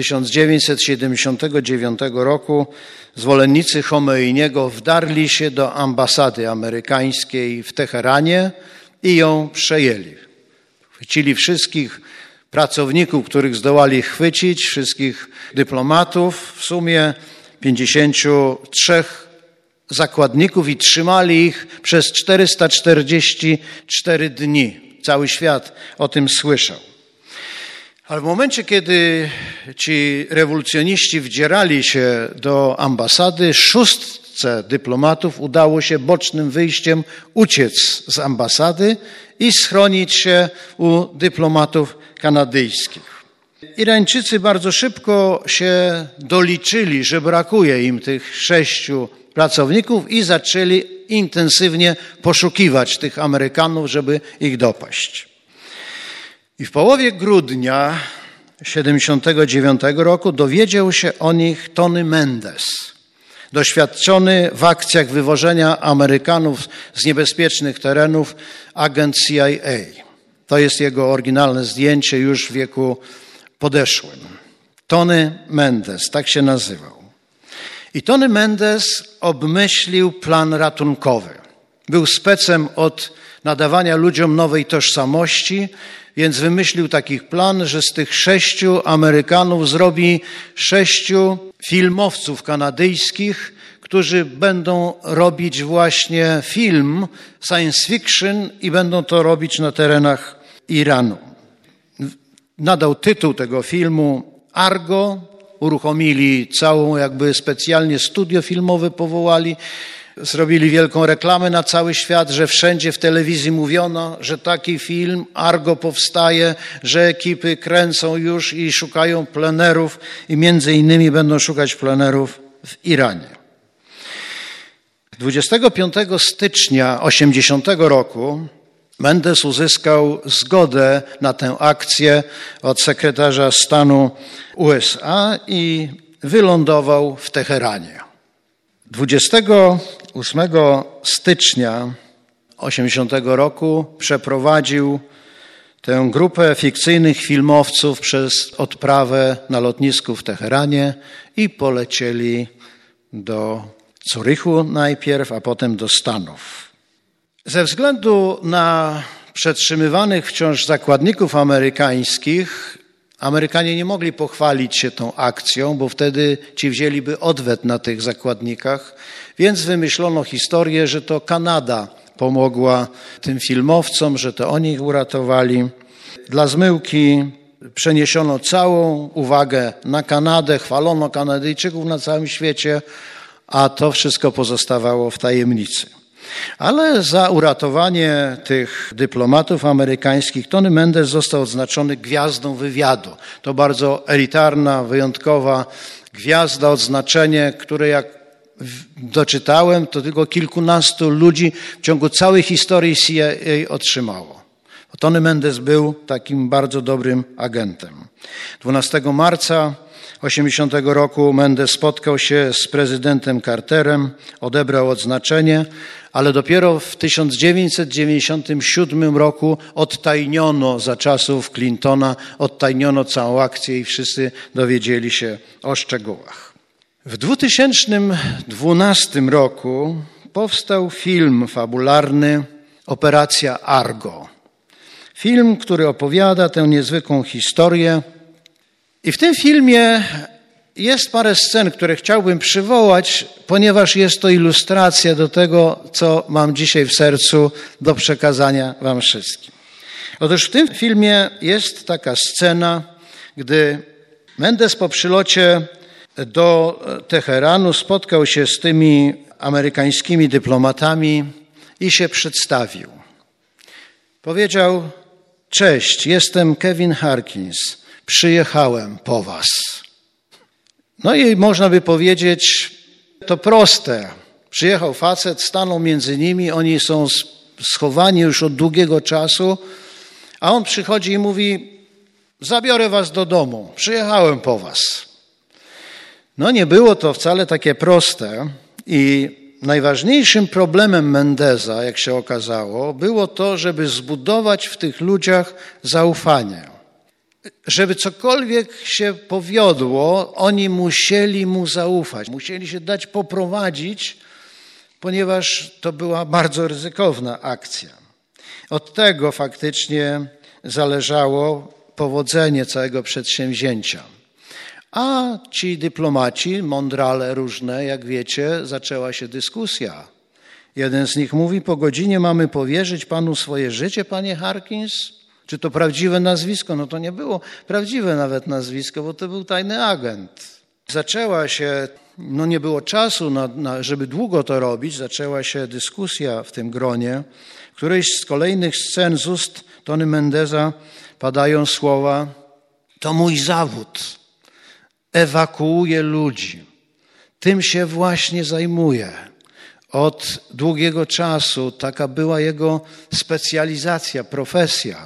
1979 roku zwolennicy Chomeiniego wdarli się do ambasady amerykańskiej w Teheranie i ją przejęli. Chwycili wszystkich pracowników, których zdołali chwycić, wszystkich dyplomatów, w sumie 53 zakładników, i trzymali ich przez 444 dni. Cały świat o tym słyszał. Ale w momencie, kiedy ci rewolucjoniści wdzierali się do ambasady, 6 dyplomatów udało się bocznym wyjściem uciec z ambasady i schronić się u dyplomatów kanadyjskich. Irańczycy bardzo szybko się doliczyli, że brakuje im tych 6 pracowników, i zaczęli intensywnie poszukiwać tych Amerykanów, żeby ich dopaść. I w połowie grudnia 1979 roku dowiedział się o nich Tony Mendez, doświadczony w akcjach wywożenia Amerykanów z niebezpiecznych terenów agent CIA. To jest jego oryginalne zdjęcie już w wieku podeszłym. Tony Mendez, tak się nazywał. I Tony Mendez obmyślił plan ratunkowy. Był specem od nadawania ludziom nowej tożsamości, więc wymyślił taki plan, że z tych 6 Amerykanów zrobi 6 filmowców kanadyjskich, którzy będą robić właśnie film science fiction i będą to robić na terenach Iranu. Nadał tytuł tego filmu Argo, uruchomili całą specjalnie studio filmowe powołali, zrobili wielką reklamę na cały świat, że wszędzie w telewizji mówiono, że taki film Argo powstaje, że ekipy kręcą już i szukają plenerów, i między innymi będą szukać plenerów w Iranie. 25 stycznia 1980 roku Mendez uzyskał zgodę na tę akcję od sekretarza stanu USA i wylądował w Teheranie. 28 stycznia 1980 roku przeprowadził tę grupę fikcyjnych filmowców przez odprawę na lotnisku w Teheranie i polecieli do Zurychu najpierw, a potem do Stanów. Ze względu na przetrzymywanych wciąż zakładników amerykańskich, Amerykanie nie mogli pochwalić się tą akcją, bo wtedy ci wzięliby odwet na tych zakładnikach, więc wymyślono historię, że to Kanada pomogła tym filmowcom, że to oni ich uratowali. Dla zmyłki przeniesiono całą uwagę na Kanadę, chwalono Kanadyjczyków na całym świecie, a to wszystko pozostawało w tajemnicy. Ale za uratowanie tych dyplomatów amerykańskich Tony Mendez został odznaczony gwiazdą wywiadu. To bardzo elitarna, wyjątkowa gwiazda, odznaczenie, które jak doczytałem, to tylko kilkunastu ludzi w ciągu całej historii CIA otrzymało. Tony Mendes był takim bardzo dobrym agentem. 12 marca 1980 roku Mendes spotkał się z prezydentem Carterem, odebrał odznaczenie, ale dopiero w 1997 roku odtajniono za czasów Clintona, odtajniono całą akcję i wszyscy dowiedzieli się o szczegółach. W 2012 roku powstał film fabularny Operacja Argo. Film, który opowiada tę niezwykłą historię. I w tym filmie jest parę scen, które chciałbym przywołać, ponieważ jest to ilustracja do tego, co mam dzisiaj w sercu do przekazania wam wszystkim. Otóż w tym filmie jest taka scena, gdy Mendes po przylocie do Teheranu spotkał się z tymi amerykańskimi dyplomatami i się przedstawił. Powiedział: cześć, jestem Kevin Harkins, przyjechałem po was. No i można by powiedzieć, to proste. Przyjechał facet, stanął między nimi, oni są schowani już od długiego czasu, a on przychodzi i mówi: zabiorę was do domu, przyjechałem po was. No nie było to wcale takie proste i najważniejszym problemem Mendesa, jak się okazało, było to, żeby zbudować w tych ludziach zaufanie. Żeby cokolwiek się powiodło, oni musieli mu zaufać, musieli się dać poprowadzić, ponieważ to była bardzo ryzykowna akcja. Od tego faktycznie zależało powodzenie całego przedsięwzięcia. A ci dyplomaci, mądrale różne, jak wiecie, zaczęła się dyskusja. Jeden z nich mówi: po godzinie mamy powierzyć panu swoje życie, panie Harkins? Czy to prawdziwe nazwisko? No to nie było prawdziwe nawet nazwisko, bo to był tajny agent. Zaczęła się, nie było czasu, żeby długo to robić, zaczęła się dyskusja w tym gronie. W którejś z kolejnych scen z ust Tony Mendesa padają słowa: to mój zawód, ewakuuję ludzi, tym się właśnie zajmuję. Od długiego czasu taka była jego specjalizacja, profesja.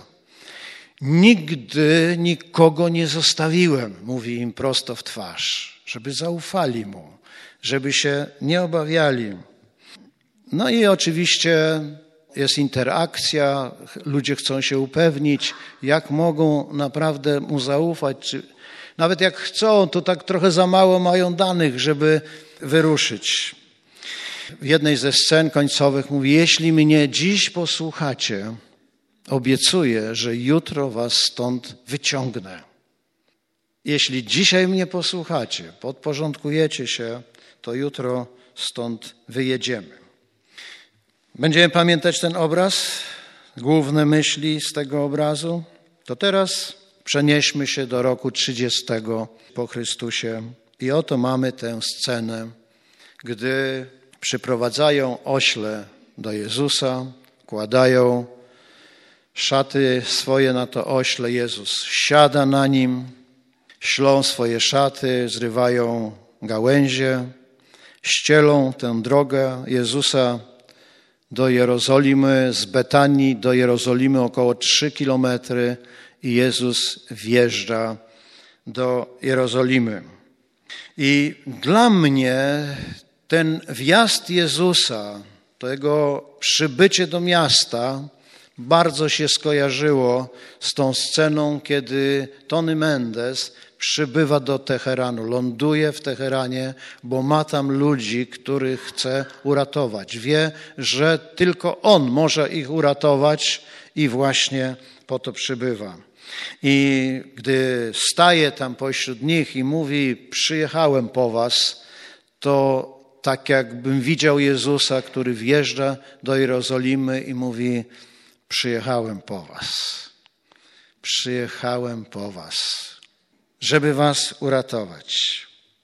Nigdy nikogo nie zostawiłem, mówi im prosto w twarz, żeby zaufali mu, żeby się nie obawiali. No i oczywiście jest interakcja, ludzie chcą się upewnić, jak mogą naprawdę mu zaufać. Czy nawet jak chcą, to tak trochę za mało mają danych, żeby wyruszyć. W jednej ze scen końcowych mówi: jeśli mnie dziś posłuchacie, obiecuję, że jutro was stąd wyciągnę. Jeśli dzisiaj mnie posłuchacie, podporządkujecie się, to jutro stąd wyjedziemy. Będziemy pamiętać ten obraz, główne myśli z tego obrazu. To teraz przenieśmy się do roku 30 po Chrystusie i oto mamy tę scenę, gdy przyprowadzają ośle do Jezusa, kładają szaty swoje na to ośle, Jezus siada na nim, ślą swoje szaty, zrywają gałęzie, ścielą tę drogę Jezusa do Jerozolimy, z Betanii do Jerozolimy około 3 kilometry i Jezus wjeżdża do Jerozolimy. I dla mnie ten wjazd Jezusa, to jego przybycie do miasta bardzo się skojarzyło z tą sceną, kiedy Tony Mendes przybywa do Teheranu, ląduje w Teheranie, bo ma tam ludzi, których chce uratować. Wie, że tylko on może ich uratować i właśnie po to przybywa. I gdy staje tam pośród nich i mówi: przyjechałem po was, to tak jakbym widział Jezusa, który wjeżdża do Jerozolimy i mówi: przyjechałem po was. Przyjechałem po was, żeby was uratować.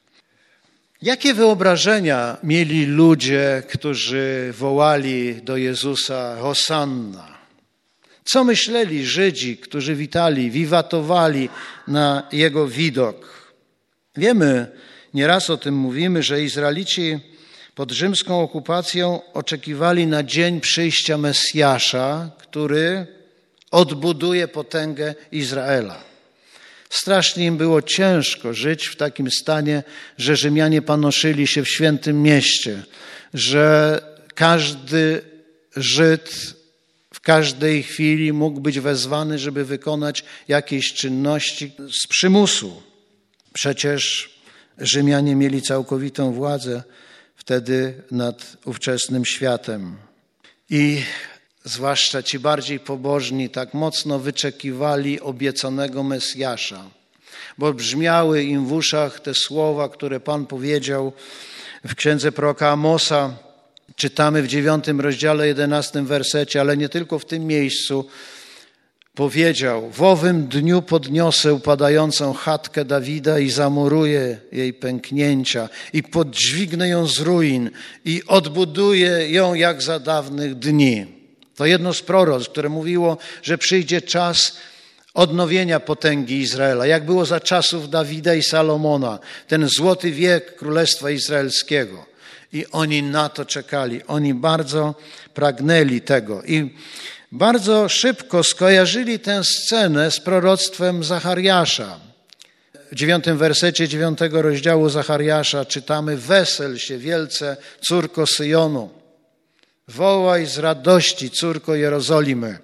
Jakie wyobrażenia mieli ludzie, którzy wołali do Jezusa: Hosanna? Co myśleli Żydzi, którzy witali, wiwatowali na Jego widok? Wiemy, nieraz o tym mówimy, że Izraelici pod rzymską okupacją oczekiwali na dzień przyjścia Mesjasza, który odbuduje potęgę Izraela. Strasznie im było ciężko żyć w takim stanie, że Rzymianie panoszyli się w świętym mieście, że każdy Żyd w każdej chwili mógł być wezwany, żeby wykonać jakieś czynności z przymusu. Przecież Rzymianie mieli całkowitą władzę wtedy nad ówczesnym światem. I zwłaszcza ci bardziej pobożni tak mocno wyczekiwali obiecanego Mesjasza, bo brzmiały im w uszach te słowa, które Pan powiedział w księdze proroka Amosa. Czytamy w 9 rozdziale 11 wersecie, ale nie tylko w tym miejscu. Powiedział: w owym dniu podniosę upadającą chatkę Dawida i zamuruję jej pęknięcia i podźwignę ją z ruin i odbuduję ją jak za dawnych dni. To jedno z proroctw, które mówiło, że przyjdzie czas odnowienia potęgi Izraela, jak było za czasów Dawida i Salomona, ten złoty wiek Królestwa Izraelskiego. I oni na to czekali, oni bardzo pragnęli tego i bardzo szybko skojarzyli tę scenę z proroctwem Zachariasza. W 9 wersecie 9 rozdziału Zachariasza czytamy: wesel się wielce, córko Syjonu, wołaj z radości, córko Jerozolimy.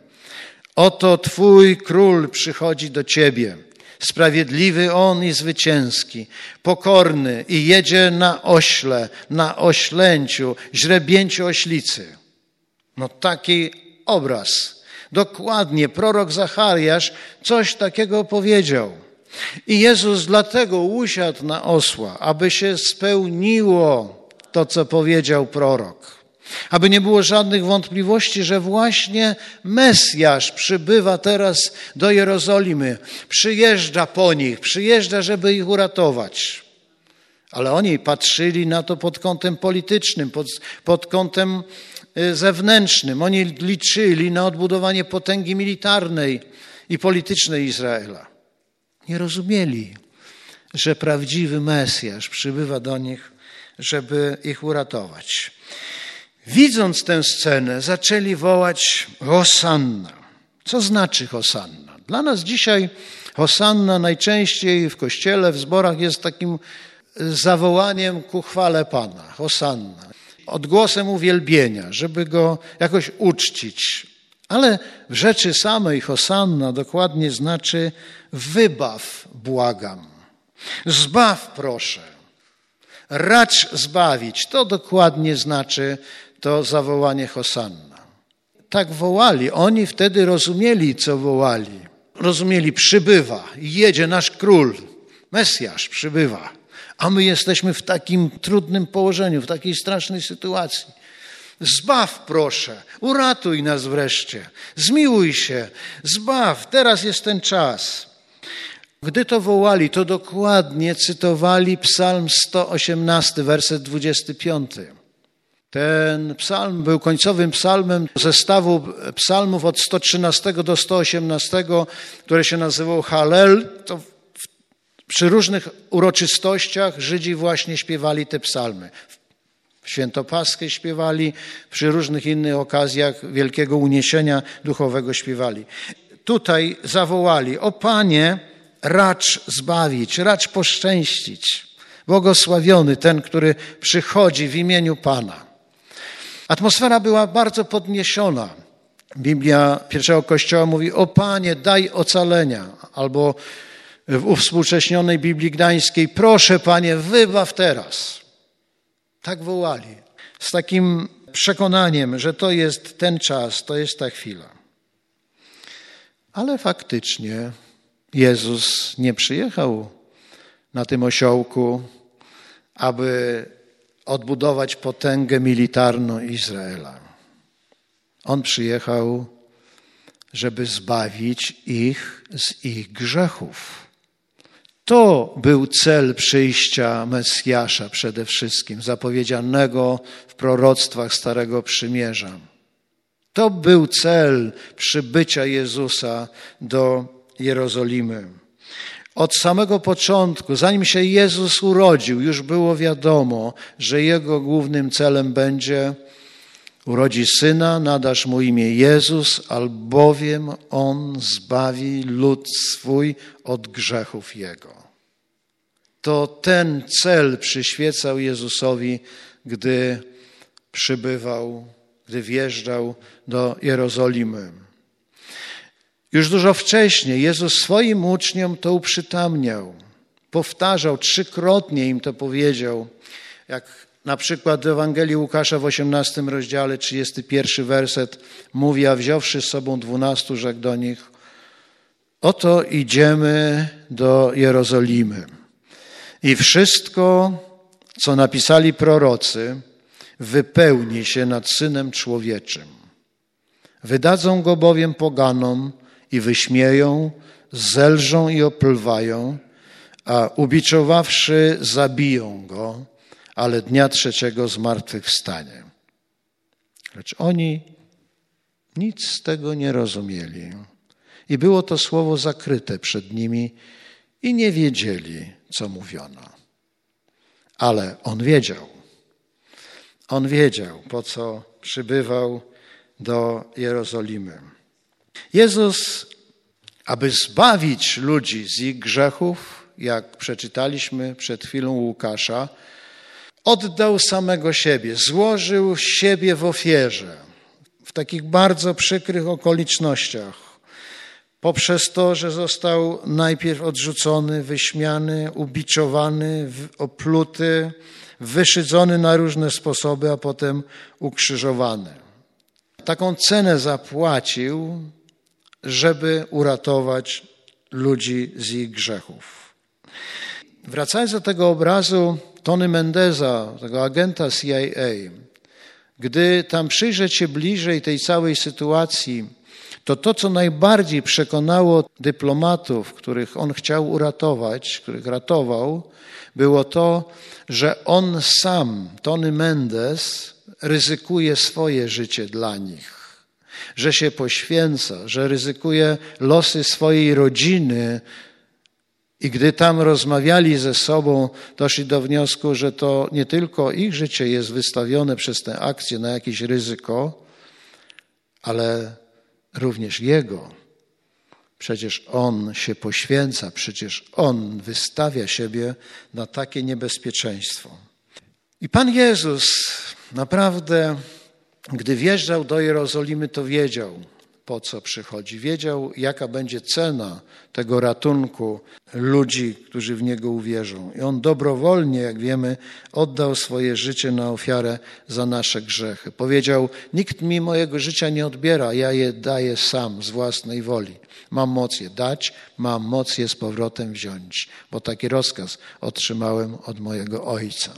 Oto Twój król przychodzi do Ciebie, sprawiedliwy on i zwycięski, pokorny i jedzie na ośle, na oślęciu, źrebięciu oślicy. No taki obraz. Dokładnie prorok Zachariasz coś takiego powiedział. I Jezus dlatego usiadł na osła, aby się spełniło to, co powiedział prorok. Aby nie było żadnych wątpliwości, że właśnie Mesjasz przybywa teraz do Jerozolimy. Przyjeżdża po nich, przyjeżdża, żeby ich uratować. Ale oni patrzyli na to pod kątem politycznym, pod kątem zewnętrznym. Oni liczyli na odbudowanie potęgi militarnej i politycznej Izraela. Nie rozumieli, że prawdziwy Mesjasz przybywa do nich, żeby ich uratować. Widząc tę scenę, zaczęli wołać Hosanna. Co znaczy Hosanna? Dla nas dzisiaj Hosanna najczęściej w kościele, w zborach jest takim zawołaniem ku chwale Pana. Hosanna. Odgłosem uwielbienia, żeby Go jakoś uczcić. Ale w rzeczy samej Hosanna dokładnie znaczy wybaw, błagam. Zbaw proszę. Racz zbawić. To dokładnie znaczy to zawołanie Hosanna. Tak wołali. Oni wtedy rozumieli, co wołali. Rozumieli, przybywa, jedzie nasz król, Mesjasz przybywa. A my jesteśmy w takim trudnym położeniu, w takiej strasznej sytuacji. Zbaw proszę, uratuj nas wreszcie, zmiłuj się, zbaw, teraz jest ten czas. Gdy to wołali, to dokładnie cytowali Psalm 118, werset 25. Ten psalm był końcowym psalmem zestawu psalmów od 113 do 118, które się nazywał Hallel. To przy różnych uroczystościach Żydzi właśnie śpiewali te psalmy. W Święto Paschy śpiewali, przy różnych innych okazjach wielkiego uniesienia duchowego śpiewali. Tutaj zawołali: o Panie, racz zbawić, racz poszczęścić. Błogosławiony ten, który przychodzi w imieniu Pana. Atmosfera była bardzo podniesiona. Biblia pierwszego Kościoła mówi: o Panie, daj ocalenia. Albo w uwspółcześnionej Biblii Gdańskiej: proszę Panie, wybaw teraz. Tak wołali, z takim przekonaniem, że to jest ten czas, to jest ta chwila. Ale faktycznie Jezus nie przyjechał na tym osiołku, aby odbudować potęgę militarną Izraela. On przyjechał, żeby zbawić ich z ich grzechów. To był cel przyjścia Mesjasza przede wszystkim, zapowiedzianego w proroctwach Starego Przymierza. To był cel przybycia Jezusa do Jerozolimy. Od samego początku, zanim się Jezus urodził, już było wiadomo, że Jego głównym celem będzie: urodzi Syna, nadasz Mu imię Jezus, albowiem On zbawi lud swój od grzechów Jego. To ten cel przyświecał Jezusowi, gdy przybywał, gdy wjeżdżał do Jerozolimy. Już dużo wcześniej Jezus swoim uczniom to uprzytamniał. Powtarzał, 3-krotnie im to powiedział. Jak na przykład w Ewangelii Łukasza w 18 rozdziale, 31 werset mówi: a wziąwszy z sobą 12, rzekł do nich: oto idziemy do Jerozolimy. I wszystko, co napisali prorocy, wypełni się nad Synem Człowieczym. Wydadzą Go bowiem poganom i wyśmieją, zelżą i opluwają, a ubiczowawszy zabiją Go, ale dnia 3 zmartwychwstanie. Lecz oni nic z tego nie rozumieli. I było to słowo zakryte przed nimi i nie wiedzieli, co mówiono. Ale On wiedział. On wiedział, po co przybywał do Jerozolimy. Jezus, aby zbawić ludzi z ich grzechów, jak przeczytaliśmy przed chwilą Łukasza, oddał samego siebie, złożył siebie w ofierze w takich bardzo przykrych okolicznościach. Poprzez to, że został najpierw odrzucony, wyśmiany, ubiczowany, opluty, wyszydzony na różne sposoby, a potem ukrzyżowany. Taką cenę zapłacił, żeby uratować ludzi z ich grzechów. Wracając do tego obrazu Tony Mendeza, tego agenta CIA, gdy tam przyjrzeć się bliżej tej całej sytuacji, to co najbardziej przekonało dyplomatów, których on chciał uratować, których ratował, było to, że on sam, Tony Mendez, ryzykuje swoje życie dla nich, że się poświęca, że ryzykuje losy swojej rodziny. I gdy tam rozmawiali ze sobą, doszli do wniosku, że to nie tylko ich życie jest wystawione przez tę akcję na jakieś ryzyko, ale również jego. Przecież on się poświęca, przecież on wystawia siebie na takie niebezpieczeństwo. I Pan Jezus naprawdę, gdy wjeżdżał do Jerozolimy, to wiedział, po co przychodzi. Wiedział, jaka będzie cena tego ratunku ludzi, którzy w Niego uwierzą. I On dobrowolnie, jak wiemy, oddał swoje życie na ofiarę za nasze grzechy. Powiedział: nikt mi mojego życia nie odbiera, ja je daję sam z własnej woli. Mam moc je dać, mam moc je z powrotem wziąć, bo taki rozkaz otrzymałem od mojego Ojca.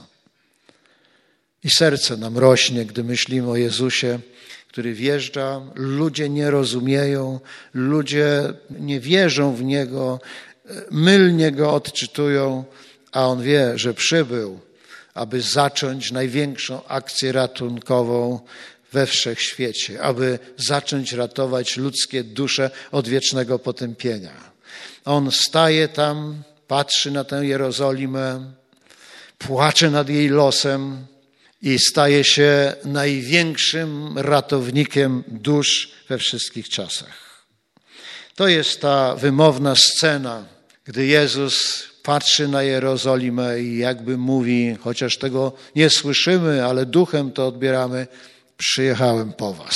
I serce nam rośnie, gdy myślimy o Jezusie, który wjeżdża, ludzie nie rozumieją, ludzie nie wierzą w Niego, mylnie Go odczytują, a On wie, że przybył, aby zacząć największą akcję ratunkową we wszechświecie, aby zacząć ratować ludzkie dusze od wiecznego potępienia. On staje tam, patrzy na tę Jerozolimę, płacze nad jej losem, i staje się największym ratownikiem dusz we wszystkich czasach. To jest ta wymowna scena, gdy Jezus patrzy na Jerozolimę i jakby mówi, chociaż tego nie słyszymy, ale duchem to odbieramy: przyjechałem po was.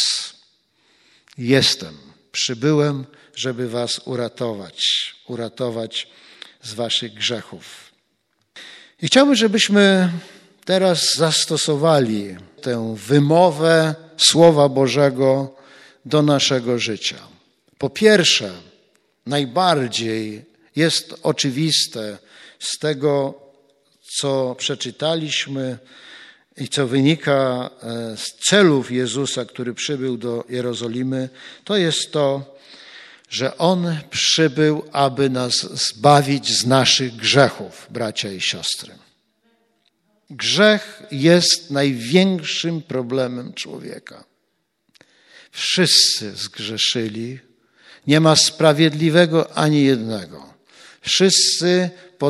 Przybyłem, żeby was uratować z waszych grzechów. I chciałbym, żebyśmy teraz zastosowali tę wymowę Słowa Bożego do naszego życia. Po pierwsze, najbardziej jest oczywiste z tego, co przeczytaliśmy i co wynika z celów Jezusa, który przybył do Jerozolimy, to jest to, że On przybył, aby nas zbawić z naszych grzechów, bracia i siostry. Grzech jest największym problemem człowieka. Wszyscy zgrzeszyli, nie ma sprawiedliwego ani jednego. Wszyscy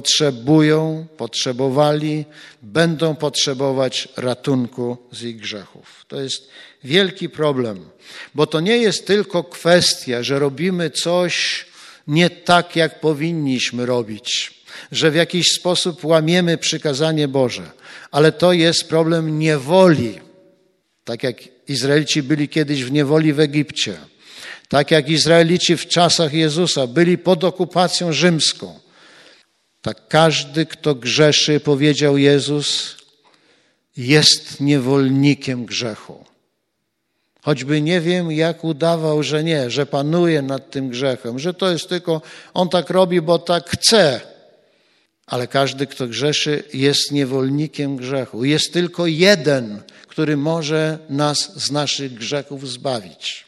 potrzebowali, będą potrzebować ratunku z ich grzechów. To jest wielki problem, bo to nie jest tylko kwestia, że robimy coś nie tak, jak powinniśmy robić, że w jakiś sposób łamiemy przykazanie Boże, ale to jest problem niewoli. Tak jak Izraelici byli kiedyś w niewoli w Egipcie, tak jak Izraelici w czasach Jezusa byli pod okupacją rzymską, tak każdy, kto grzeszy, powiedział Jezus, jest niewolnikiem grzechu. Choćby nie wiem, jak udawał, że nie, że panuje nad tym grzechem, że to jest tylko, on tak robi, bo tak chce. Ale każdy, kto grzeszy, jest niewolnikiem grzechu. Jest tylko jeden, który może nas z naszych grzechów zbawić.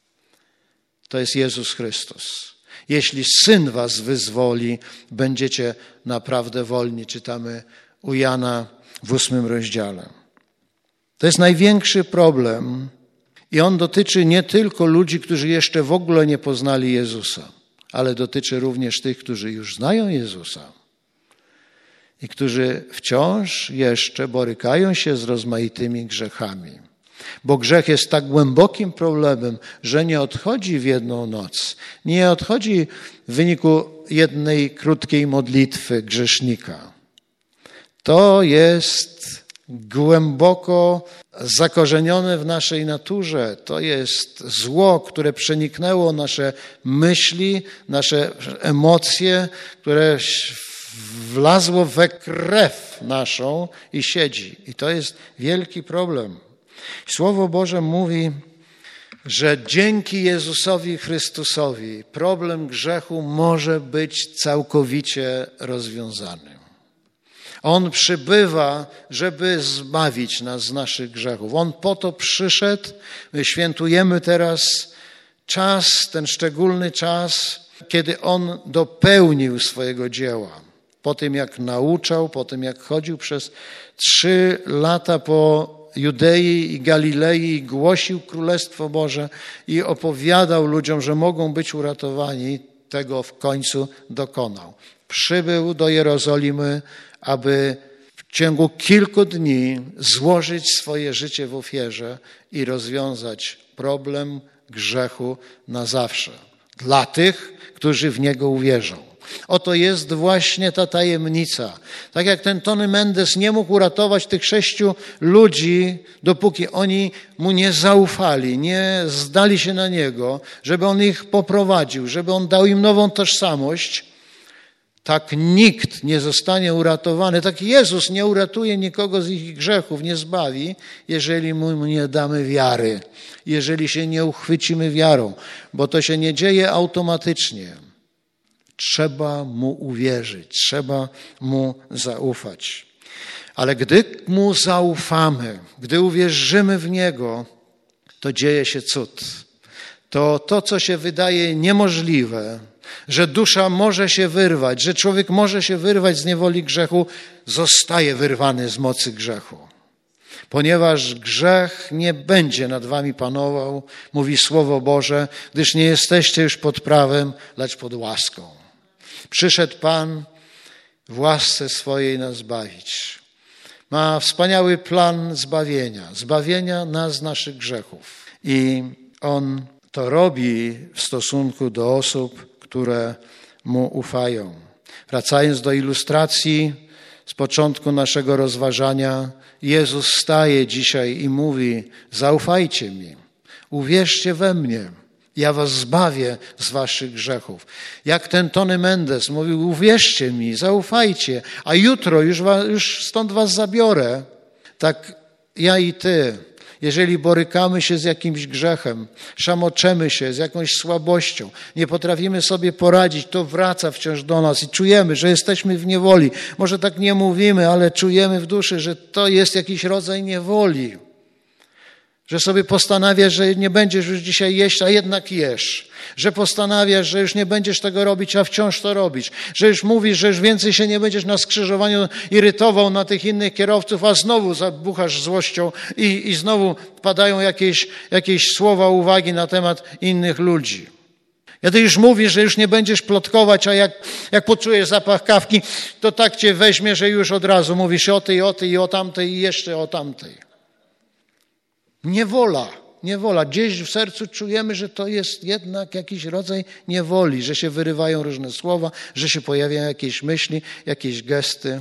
To jest Jezus Chrystus. Jeśli Syn was wyzwoli, będziecie naprawdę wolni. Czytamy u Jana w 8 rozdziale. To jest największy problem i on dotyczy nie tylko ludzi, którzy jeszcze w ogóle nie poznali Jezusa, ale dotyczy również tych, którzy już znają Jezusa i którzy wciąż jeszcze borykają się z rozmaitymi grzechami. Bo grzech jest tak głębokim problemem, że nie odchodzi w jedną noc. Nie odchodzi w wyniku jednej krótkiej modlitwy grzesznika. To jest głęboko zakorzenione w naszej naturze. To jest zło, które przeniknęło nasze myśli, nasze emocje, które wlazło we krew naszą i siedzi. I to jest wielki problem. Słowo Boże mówi, że dzięki Jezusowi Chrystusowi problem grzechu może być całkowicie rozwiązany. On przybywa, żeby zbawić nas z naszych grzechów. On po to przyszedł. My świętujemy teraz czas, ten szczególny czas, kiedy On dopełnił swojego dzieła. Po tym, jak nauczał, po tym, jak chodził przez 3 lata po Judei i Galilei i głosił Królestwo Boże i opowiadał ludziom, że mogą być uratowani, tego w końcu dokonał. Przybył do Jerozolimy, aby w ciągu kilku dni złożyć swoje życie w ofierze i rozwiązać problem grzechu na zawsze. Dla tych, którzy w Niego uwierzą. Oto jest właśnie ta tajemnica. Tak jak ten Tony Mendes nie mógł uratować tych 6 ludzi, dopóki oni mu nie zaufali, nie zdali się na Niego, żeby on ich poprowadził, żeby on dał im nową tożsamość, tak nikt nie zostanie uratowany, tak Jezus nie uratuje nikogo z ich grzechów, nie zbawi, jeżeli mu nie damy wiary, jeżeli się nie uchwycimy wiarą, bo to się nie dzieje automatycznie. Trzeba mu uwierzyć, trzeba mu zaufać. Ale gdy mu zaufamy, gdy uwierzymy w Niego, to dzieje się cud. To, co się wydaje niemożliwe, że dusza może się wyrwać, że człowiek może się wyrwać z niewoli grzechu, zostaje wyrwany z mocy grzechu. Ponieważ grzech nie będzie nad wami panował, mówi Słowo Boże, gdyż nie jesteście już pod prawem, lecz pod łaską. Przyszedł Pan w łasce swojej nas zbawić. Ma wspaniały plan zbawienia nas z naszych grzechów. I On to robi w stosunku do osób, które Mu ufają. Wracając do ilustracji z początku naszego rozważania, Jezus staje dzisiaj i mówi, zaufajcie mi, uwierzcie we mnie. Ja was zbawię z waszych grzechów. Jak ten Tony Mendes mówił, uwierzcie mi, zaufajcie, a jutro już stąd was zabiorę. Tak ja i ty, jeżeli borykamy się z jakimś grzechem, szamoczemy się z jakąś słabością, nie potrafimy sobie poradzić, to wraca wciąż do nas i czujemy, że jesteśmy w niewoli. Może tak nie mówimy, ale czujemy w duszy, że to jest jakiś rodzaj niewoli. Że sobie postanawiasz, że nie będziesz już dzisiaj jeść, a jednak jesz. Że postanawiasz, że już nie będziesz tego robić, a wciąż to robisz. Że już mówisz, że już więcej się nie będziesz na skrzyżowaniu irytował na tych innych kierowców, a znowu zabuchasz złością i znowu padają jakieś słowa uwagi na temat innych ludzi. Kiedy już mówisz, że już nie będziesz plotkować, a jak poczujesz zapach kawki, to tak cię weźmie, że już od razu mówisz o tej, i o tamtej i jeszcze o tamtej. Niewola. Gdzieś w sercu czujemy, że to jest jednak jakiś rodzaj niewoli, że się wyrywają różne słowa, że się pojawiają jakieś myśli, jakieś gesty.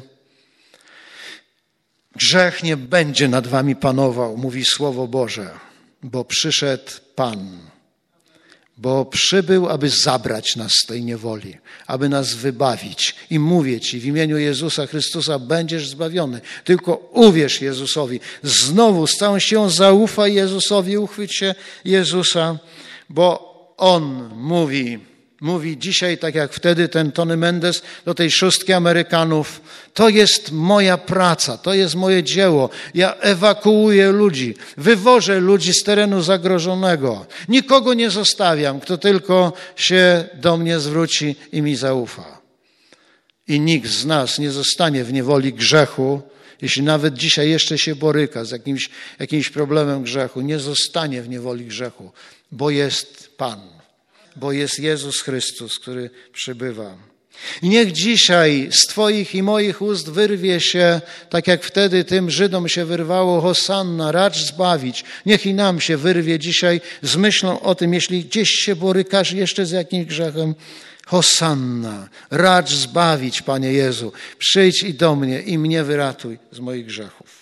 Grzech nie będzie nad wami panował, mówi Słowo Boże, bo przyszedł Pan. Bo przybył, aby zabrać nas z tej niewoli, aby nas wybawić. I mówię ci, w imieniu Jezusa Chrystusa będziesz zbawiony. Tylko uwierz Jezusowi. Znowu z całą siłą zaufaj Jezusowi, uchwyć się Jezusa, bo On mówi dzisiaj, tak jak wtedy ten Tony Mendes do tej szóstki Amerykanów, to jest moja praca, to jest moje dzieło. Ja ewakuuję ludzi, wywożę ludzi z terenu zagrożonego. Nikogo nie zostawiam, kto tylko się do mnie zwróci i mi zaufa. I nikt z nas nie zostanie w niewoli grzechu, jeśli nawet dzisiaj jeszcze się boryka z jakimś problemem grzechu, nie zostanie w niewoli grzechu, bo jest Pan. Bo jest Jezus Chrystus, który przybywa. I niech dzisiaj z Twoich i moich ust wyrwie się, tak jak wtedy tym Żydom się wyrwało, Hosanna, racz zbawić. Niech i nam się wyrwie dzisiaj z myślą o tym, jeśli gdzieś się borykasz jeszcze z jakimś grzechem, Hosanna, racz zbawić, Panie Jezu. Przyjdź i do mnie i mnie wyratuj z moich grzechów.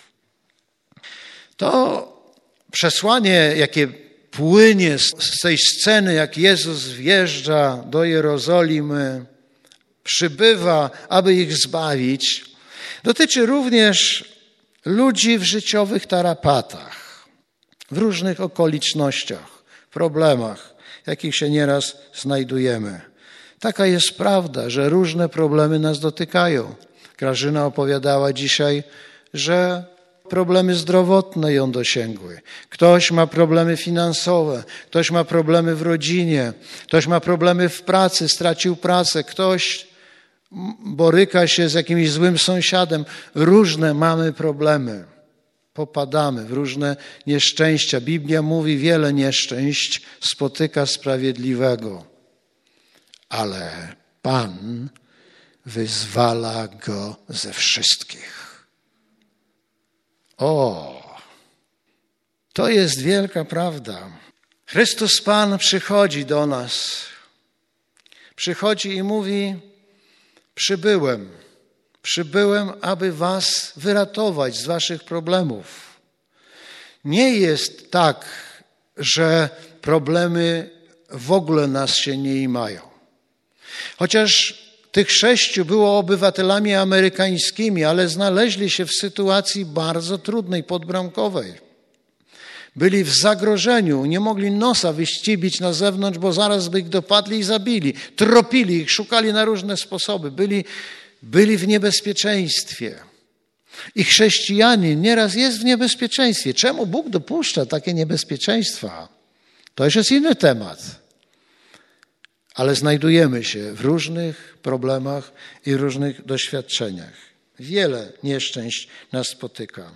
To przesłanie, jakie płynie z tej sceny, jak Jezus wjeżdża do Jerozolimy, przybywa, aby ich zbawić, dotyczy również ludzi w życiowych tarapatach, w różnych okolicznościach, problemach, jakich się nieraz znajdujemy. Taka jest prawda, że różne problemy nas dotykają. Grażyna opowiadała dzisiaj, że problemy zdrowotne ją dosięgły. Ktoś ma problemy finansowe, ktoś ma problemy w rodzinie, ktoś ma problemy w pracy, stracił pracę, ktoś boryka się z jakimś złym sąsiadem. Różne mamy problemy. Popadamy w różne nieszczęścia. Biblia mówi, wiele nieszczęść spotyka sprawiedliwego, ale Pan wyzwala go ze wszystkich. To jest wielka prawda. Chrystus Pan przychodzi do nas. Przychodzi i mówi, przybyłem, aby was wyratować z waszych problemów. Nie jest tak, że problemy w ogóle nas się nie imają. Chociaż tych 6 było obywatelami amerykańskimi, ale znaleźli się w sytuacji bardzo trudnej, podbramkowej. Byli w zagrożeniu, nie mogli nosa wyścibić na zewnątrz, bo zaraz by ich dopadli i zabili. Tropili ich, szukali na różne sposoby, byli w niebezpieczeństwie. I chrześcijanin nieraz jest w niebezpieczeństwie. Czemu Bóg dopuszcza takie niebezpieczeństwa? To już jest inny temat. Ale znajdujemy się w różnych problemach i różnych doświadczeniach. Wiele nieszczęść nas spotyka.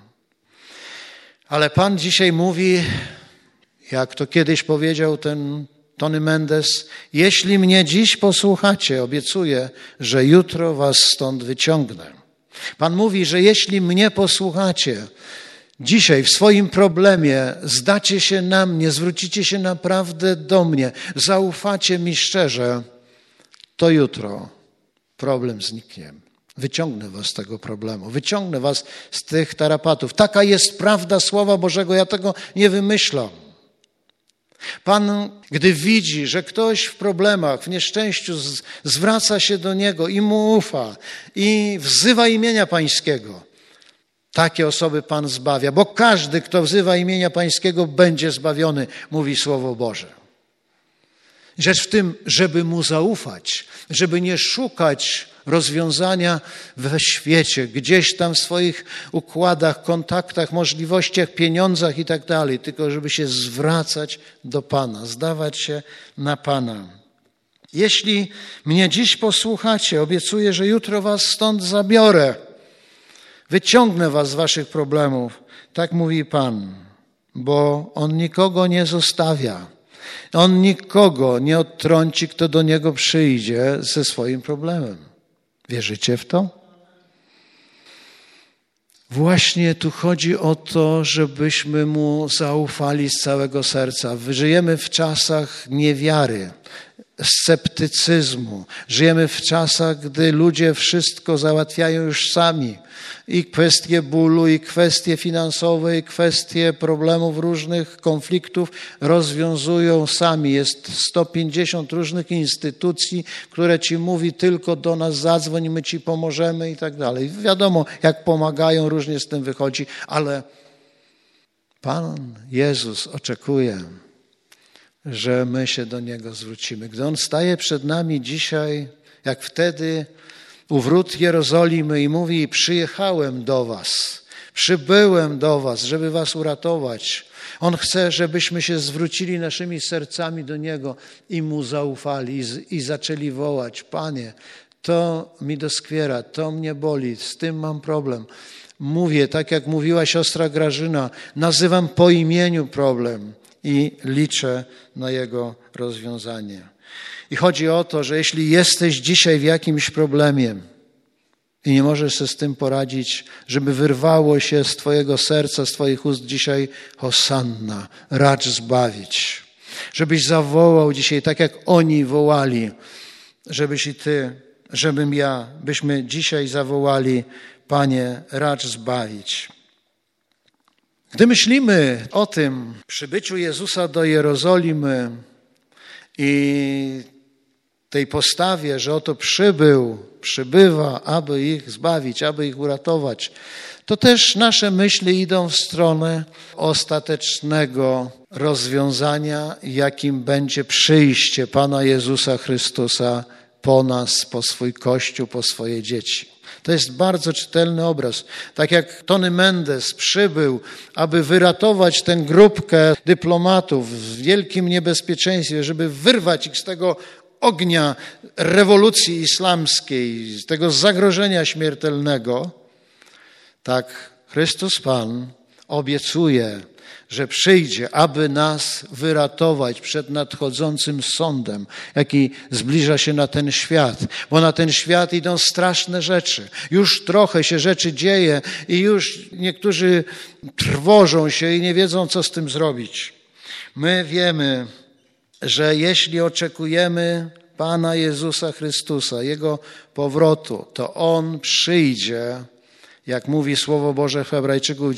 Ale Pan dzisiaj mówi, jak to kiedyś powiedział ten Tony Mendes, jeśli mnie dziś posłuchacie, obiecuję, że jutro was stąd wyciągnę. Pan mówi, że jeśli mnie posłuchacie, dzisiaj w swoim problemie zdacie się na mnie, zwrócicie się naprawdę do mnie, zaufacie mi szczerze, to jutro problem zniknie. Wyciągnę was z tego problemu, wyciągnę was z tych tarapatów. Taka jest prawda Słowa Bożego, ja tego nie wymyślam. Pan, gdy widzi, że ktoś w problemach, w nieszczęściu zwraca się do Niego i Mu ufa i wzywa imienia Pańskiego, takie osoby Pan zbawia, bo każdy, kto wzywa imienia Pańskiego, będzie zbawiony, mówi Słowo Boże. Rzecz w tym, żeby Mu zaufać, żeby nie szukać rozwiązania we świecie, gdzieś tam w swoich układach, kontaktach, możliwościach, pieniądzach i tak dalej, tylko żeby się zwracać do Pana, zdawać się na Pana. Jeśli mnie dziś posłuchacie, obiecuję, że jutro was stąd zabiorę. Wyciągnę was z waszych problemów. Tak mówi Pan, bo On nikogo nie zostawia. On nikogo nie odtrąci, kto do Niego przyjdzie ze swoim problemem. Wierzycie w to? Właśnie tu chodzi o to, żebyśmy Mu zaufali z całego serca. Żyjemy w czasach niewiary, sceptycyzmu. Żyjemy w czasach, gdy ludzie wszystko załatwiają już sami. I kwestie bólu, i kwestie finansowe, i kwestie problemów różnych, konfliktów rozwiązują sami. Jest 150 różnych instytucji, które ci mówi tylko do nas zadzwoń, my ci pomożemy i tak dalej. Wiadomo, jak pomagają, różnie z tym wychodzi, ale Pan Jezus oczekuje, że my się do Niego zwrócimy. Gdy On staje przed nami dzisiaj, jak wtedy u wrót Jerozolimy i mówi: przyjechałem do was, przybyłem do was, żeby was uratować. On chce, żebyśmy się zwrócili naszymi sercami do Niego i Mu zaufali i zaczęli wołać: Panie, to mi doskwiera, to mnie boli, z tym mam problem. Mówię, tak jak mówiła siostra Grażyna, nazywam po imieniu problem i liczę na jego rozwiązanie. I chodzi o to, że jeśli jesteś dzisiaj w jakimś problemie i nie możesz sobie z tym poradzić, żeby wyrwało się z twojego serca, z twoich ust dzisiaj Hosanna, racz zbawić. Żebyś zawołał dzisiaj tak, jak oni wołali, żebyś i ty, żebym ja, byśmy dzisiaj zawołali: Panie, racz zbawić. Gdy myślimy o tym przybyciu Jezusa do Jerozolimy i tej postawie, że oto przybywa, aby ich zbawić, aby ich uratować, to też nasze myśli idą w stronę ostatecznego rozwiązania, jakim będzie przyjście Pana Jezusa Chrystusa po nas, po swój Kościół, po swoje dzieci. To jest bardzo czytelny obraz. Tak jak Tony Mendes przybył, aby wyratować tę grupkę dyplomatów w wielkim niebezpieczeństwie, żeby wyrwać ich z tego ognia rewolucji islamskiej, z tego zagrożenia śmiertelnego, tak Chrystus Pan obiecuje, że przyjdzie, aby nas wyratować przed nadchodzącym sądem, jaki zbliża się na ten świat. Bo na ten świat idą straszne rzeczy. Już trochę się rzeczy dzieje i już niektórzy trwożą się i nie wiedzą, co z tym zrobić. My wiemy, że jeśli oczekujemy Pana Jezusa Chrystusa, Jego powrotu, to On przyjdzie, jak mówi Słowo Boże w Hebrajczyków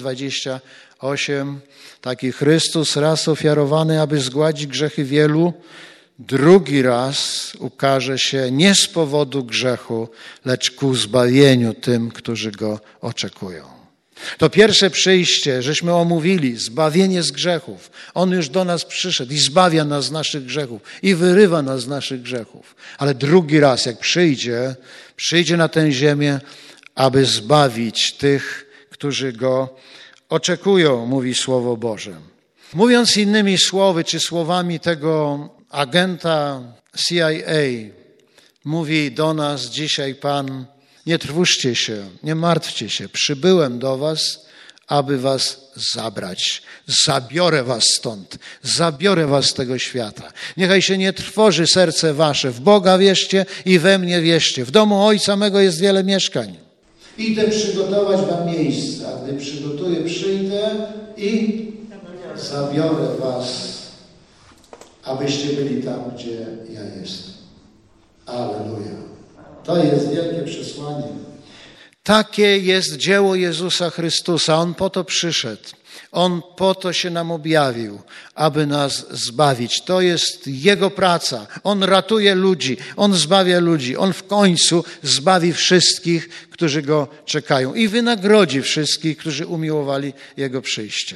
9:28, taki Chrystus raz ofiarowany, aby zgładzić grzechy wielu, drugi raz ukaże się nie z powodu grzechu, lecz ku zbawieniu tym, którzy Go oczekują. To pierwsze przyjście, żeśmy omówili, zbawienie z grzechów. On już do nas przyszedł i zbawia nas z naszych grzechów i wyrywa nas z naszych grzechów. Ale drugi raz, jak przyjdzie na tę ziemię, aby zbawić tych, którzy Go oczekują, mówi Słowo Boże. Mówiąc innymi słowy, czy słowami tego agenta CIA, mówi do nas dzisiaj Pan: nie trwóżcie się, nie martwcie się, przybyłem do was, aby was zabrać. Zabiorę was stąd, zabiorę was z tego świata. Niechaj się nie trwoży serce wasze, w Boga wierzcie i we mnie wierzcie. W domu Ojca mego jest wiele mieszkań. Idę przygotować wam miejsce, a gdy przygotuję, przyjdę i zabiorę was, abyście byli tam, gdzie ja jestem. Alleluja. To jest wielkie przesłanie. Takie jest dzieło Jezusa Chrystusa. On po to przyszedł. On po to się nam objawił, aby nas zbawić. To jest Jego praca. On ratuje ludzi, On zbawia ludzi. On w końcu zbawi wszystkich, którzy Go czekają i wynagrodzi wszystkich, którzy umiłowali Jego przyjście.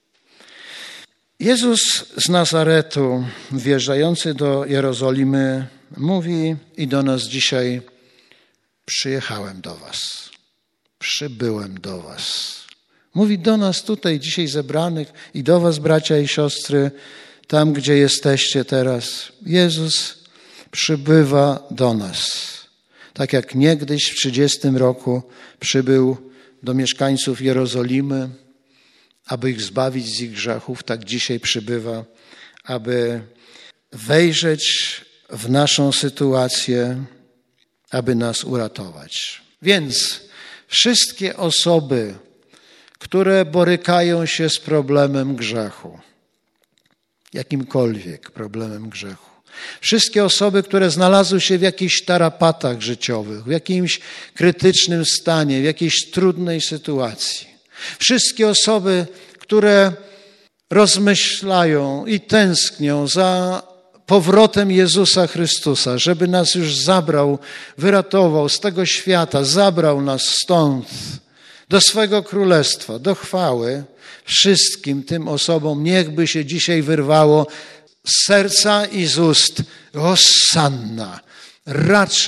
Jezus z Nazaretu, wjeżdżający do Jerozolimy, mówi i do nas dzisiaj: przyjechałem do was, przybyłem do was. Mówi do nas tutaj dzisiaj zebranych i do was, bracia i siostry, tam gdzie jesteście teraz. Jezus przybywa do nas. Tak jak niegdyś w 30 roku przybył do mieszkańców Jerozolimy, aby ich zbawić z ich grzechów, tak dzisiaj przybywa, aby wejrzeć w naszą sytuację, aby nas uratować. Więc wszystkie osoby, które borykają się z problemem grzechu, jakimkolwiek problemem grzechu, wszystkie osoby, które znalazły się w jakichś tarapatach życiowych, w jakimś krytycznym stanie, w jakiejś trudnej sytuacji, wszystkie osoby, które rozmyślają i tęsknią za powrotem Jezusa Chrystusa, żeby nas już zabrał, wyratował z tego świata, zabrał nas stąd do swego królestwa, do chwały. Wszystkim tym osobom niechby się dzisiaj wyrwało z serca i z ust: Hosanna, racz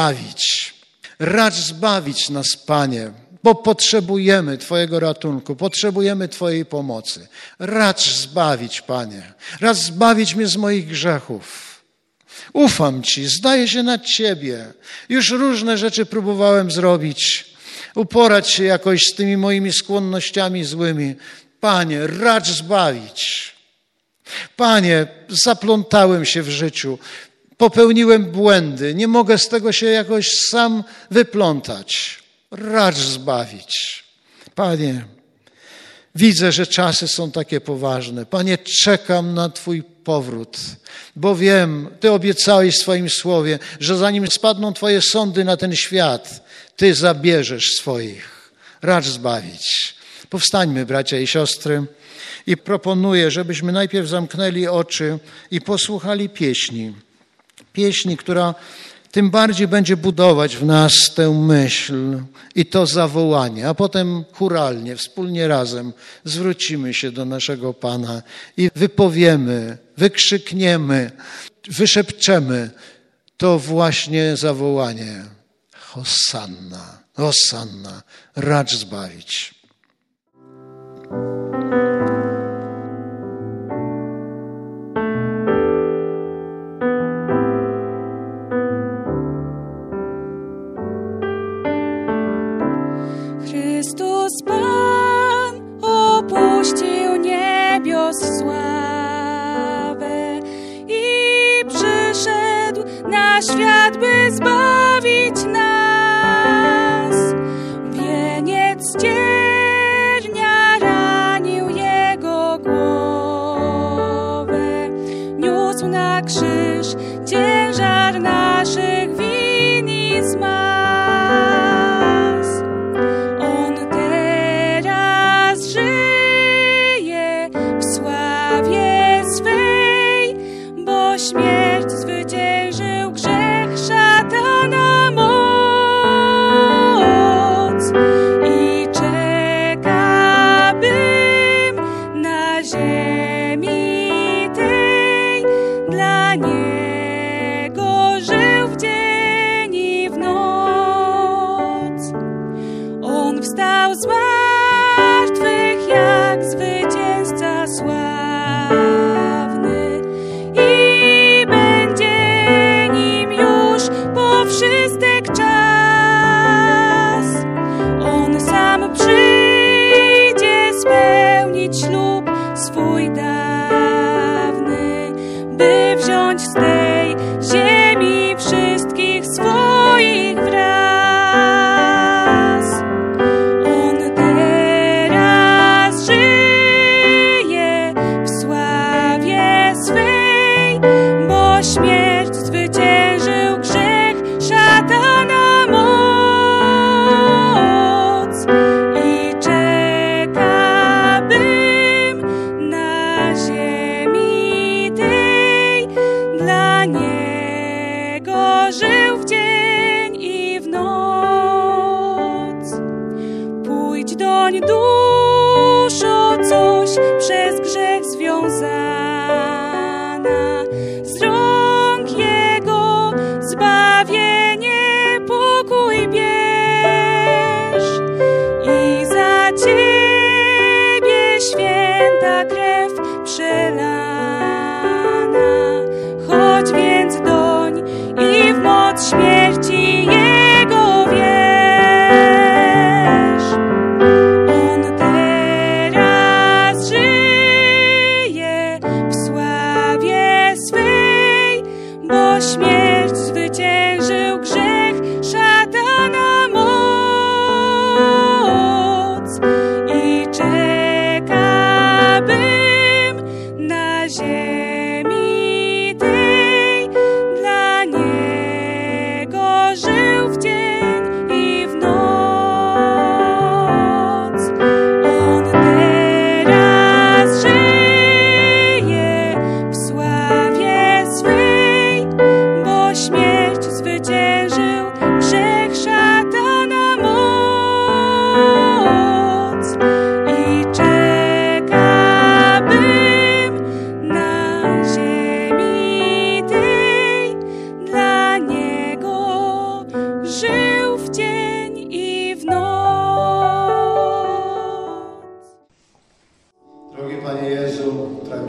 zbawić nas, Panie, bo potrzebujemy Twojego ratunku, potrzebujemy Twojej pomocy. Racz zbawić, Panie, racz zbawić mnie z moich grzechów. Ufam Ci, zdaję się na Ciebie. Już różne rzeczy próbowałem zrobić, uporać się jakoś z tymi moimi skłonnościami złymi. Panie, racz zbawić. Panie, zaplątałem się w życiu, popełniłem błędy, nie mogę z tego się jakoś sam wyplątać. Racz zbawić. Panie, widzę, że czasy są takie poważne. Panie, czekam na Twój powrót, bo wiem, Ty obiecałeś w swoim słowie, że zanim spadną Twoje sądy na ten świat, Ty zabierzesz swoich. Racz zbawić. Powstańmy, bracia i siostry, i proponuję, żebyśmy najpierw zamknęli oczy i posłuchali pieśni. Pieśni, która tym bardziej będzie budować w nas tę myśl i to zawołanie, a potem chóralnie, wspólnie razem zwrócimy się do naszego Pana i wypowiemy, wykrzykniemy, wyszepczemy to właśnie zawołanie. Hosanna, Hosanna, racz zbawić. Chrystus Pan opuścił niebios sławę i przyszedł na świat, by zbawić nas. Wieniec ciernia ranił Jego głowę, niósł na krzyż ciężar naszych win i zmarł. Śmierć zwyciężył, grzech, szatana moc i czeka, bym na ziemi tej dla Niego żył w dzień i w noc. On wstał z martwych jak zwycięzca sławny wszystek czas. On sam przyjdzie spełnić ślub swój dawny, by wziąć z tej ziemi wszystkich swoich wraz. On teraz żyje w sławie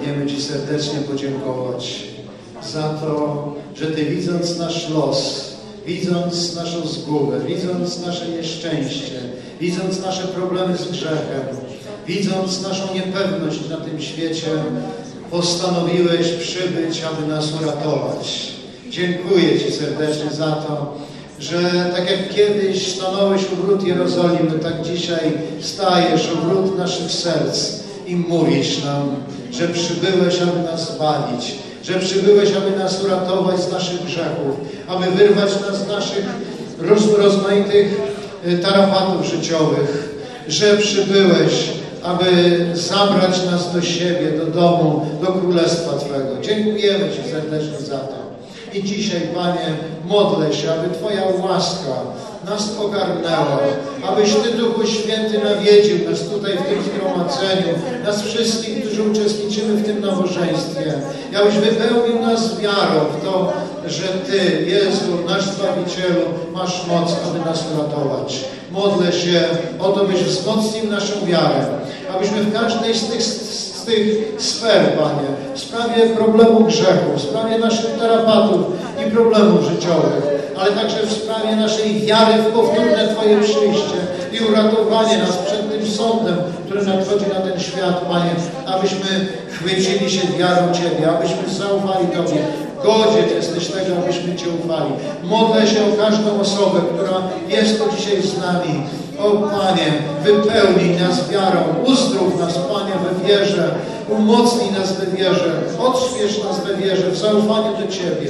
pragniemy Ci serdecznie podziękować za to, że Ty, widząc nasz los, widząc naszą zgubę, widząc nasze nieszczęście, widząc nasze problemy z grzechem, widząc naszą niepewność na tym świecie, postanowiłeś przybyć, aby nas uratować. Dziękuję Ci serdecznie za to, że tak jak kiedyś stanąłeś u wrót Jerozolimy, tak dzisiaj stajesz u wrót naszych serc i mówisz nam, że przybyłeś, aby nas zbawić, że przybyłeś, aby nas uratować z naszych grzechów, aby wyrwać nas z naszych rozmaitych tarapatów życiowych, że przybyłeś, aby zabrać nas do siebie, do domu, do Królestwa Twego. Dziękujemy Ci serdecznie za to. I dzisiaj, Panie, modlę się, aby Twoja łaska nas ogarnęła, abyś Ty, Duchu Święty, nawiedził nas tutaj w tym zgromadzeniu, nas wszystkich, którzy uczestniczymy w tym nabożeństwie, i abyś wypełnił nas wiarą w to, że Ty, Jezu, nasz Zbawicielu, masz moc, aby nas uratować. Modlę się o to, byś wzmocnił naszą wiarę, abyśmy w każdej z tych sfer, Panie, w sprawie problemu grzechu, w sprawie naszych tarapatów i problemów życiowych, ale także w sprawie naszej wiary w powtórne Twoje przyjście i uratowanie nas przed tym sądem, który nadchodzi na ten świat, Panie, abyśmy chwycili się wiarą Ciebie, abyśmy zaufali Tobie. Godzien jesteś tego, abyśmy Cię ufali. Modlę się o każdą osobę, która jest tu dzisiaj z nami. O Panie, wypełnij nas wiarą, uzdrów nas, Panie, we wierze, umocnij nas we wierze, odśwież nas we wierze, w zaufaniu do Ciebie.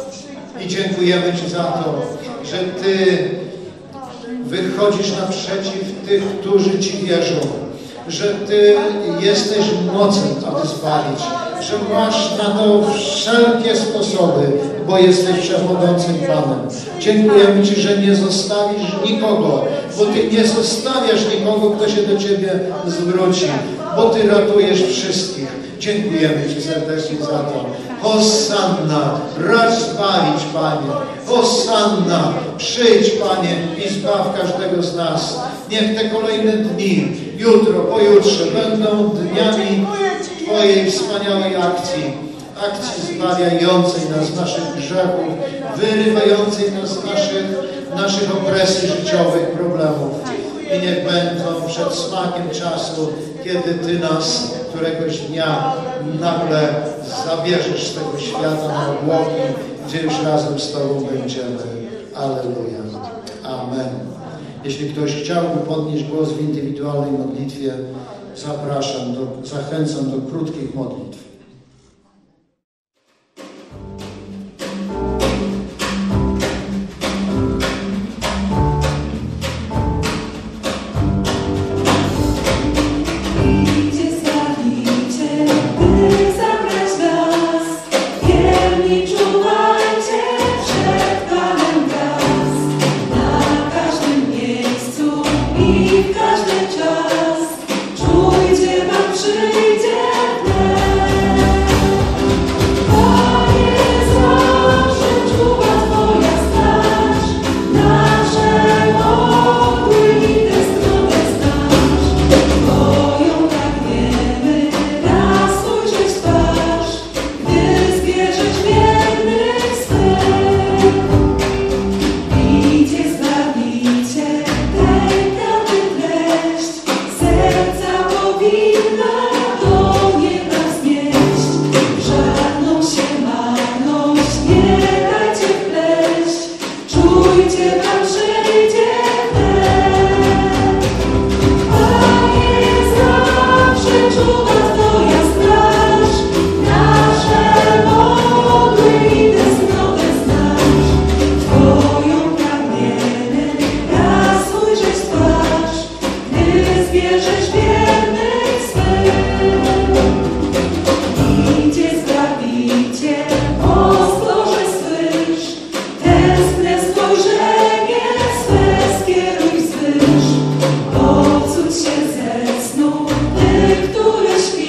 I dziękujemy Ci za to, że Ty wychodzisz naprzeciw tych, którzy Ci wierzą, że Ty jesteś mocny, aby zbawić, że masz na to wszelkie sposoby, bo jesteś wszechmogącym Panem. Dziękujemy Ci, że nie zostawisz nikogo, bo Ty nie zostawiasz nikogo, kto się do Ciebie zwróci, bo Ty ratujesz wszystkich. Dziękujemy Ci serdecznie za to. Hosanna, racz zbawić, Panie. Hosanna, przyjdź, Panie, i zbaw każdego z nas. Niech te kolejne dni, jutro, pojutrze, będą dniami Twojej wspaniałej akcji zbawiającej nas z naszych grzechów, wyrywającej nas z naszych opresji życiowych, problemów. I niech będą przed smakiem czasu, kiedy Ty nas któregoś dnia nagle zabierzesz z tego świata na obłoki, gdzie już razem z Tobą będziemy. Alleluja. Amen. Jeśli ktoś chciałby podnieść głos w indywidualnej modlitwie, zachęcam do krótkich modlitw. Który śpi.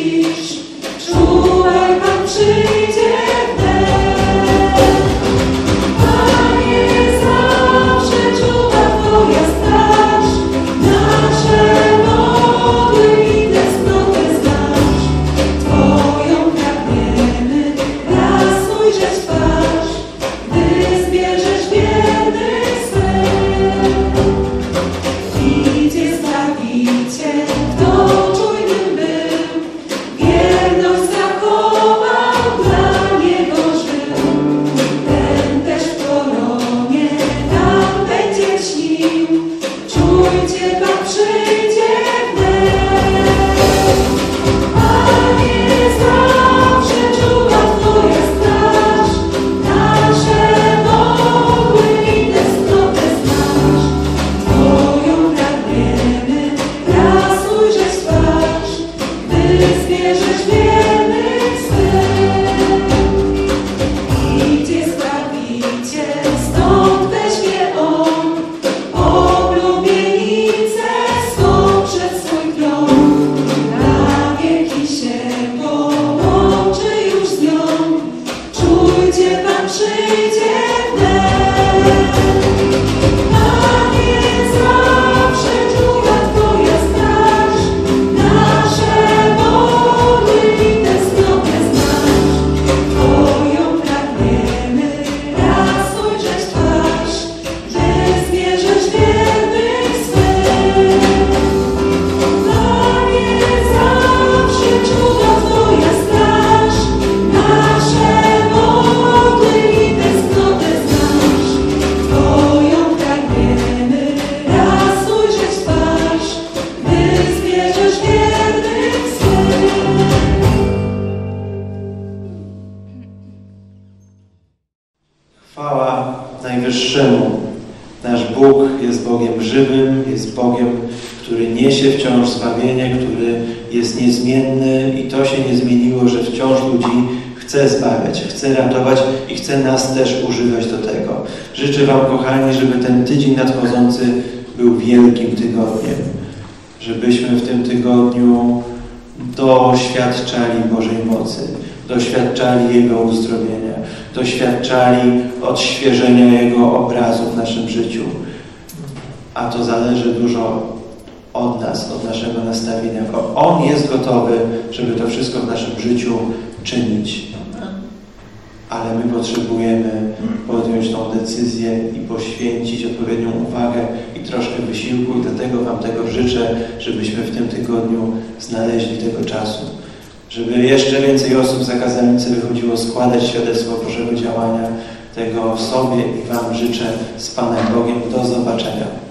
Chwała Najwyższemu. Nasz Bóg jest Bogiem żywym, jest Bogiem, który niesie wciąż zbawienie, który jest niezmienny i to się nie zmieniło, że wciąż ludzi chce zbawiać, chce ratować i chce nas też używać do tego. Życzę Wam, kochani, żeby ten tydzień nadchodzący był wielkim tygodniem. Żebyśmy w tym tygodniu doświadczali Bożej mocy, doświadczali Jego uzdrowienia, doświadczali odświeżenia Jego obrazu w naszym życiu. A to zależy dużo od nas, od naszego nastawienia. Bo On jest gotowy, żeby to wszystko w naszym życiu czynić. Ale my potrzebujemy podjąć tą decyzję i poświęcić odpowiednią uwagę i troszkę wysiłku i dlatego Wam tego życzę, żebyśmy w tym tygodniu znaleźli tego czasu. Żeby jeszcze więcej osób z Zakazanicy wychodziło składać świadectwo Bożego działania, tego w sobie i Wam życzę z Panem Bogiem. Do zobaczenia.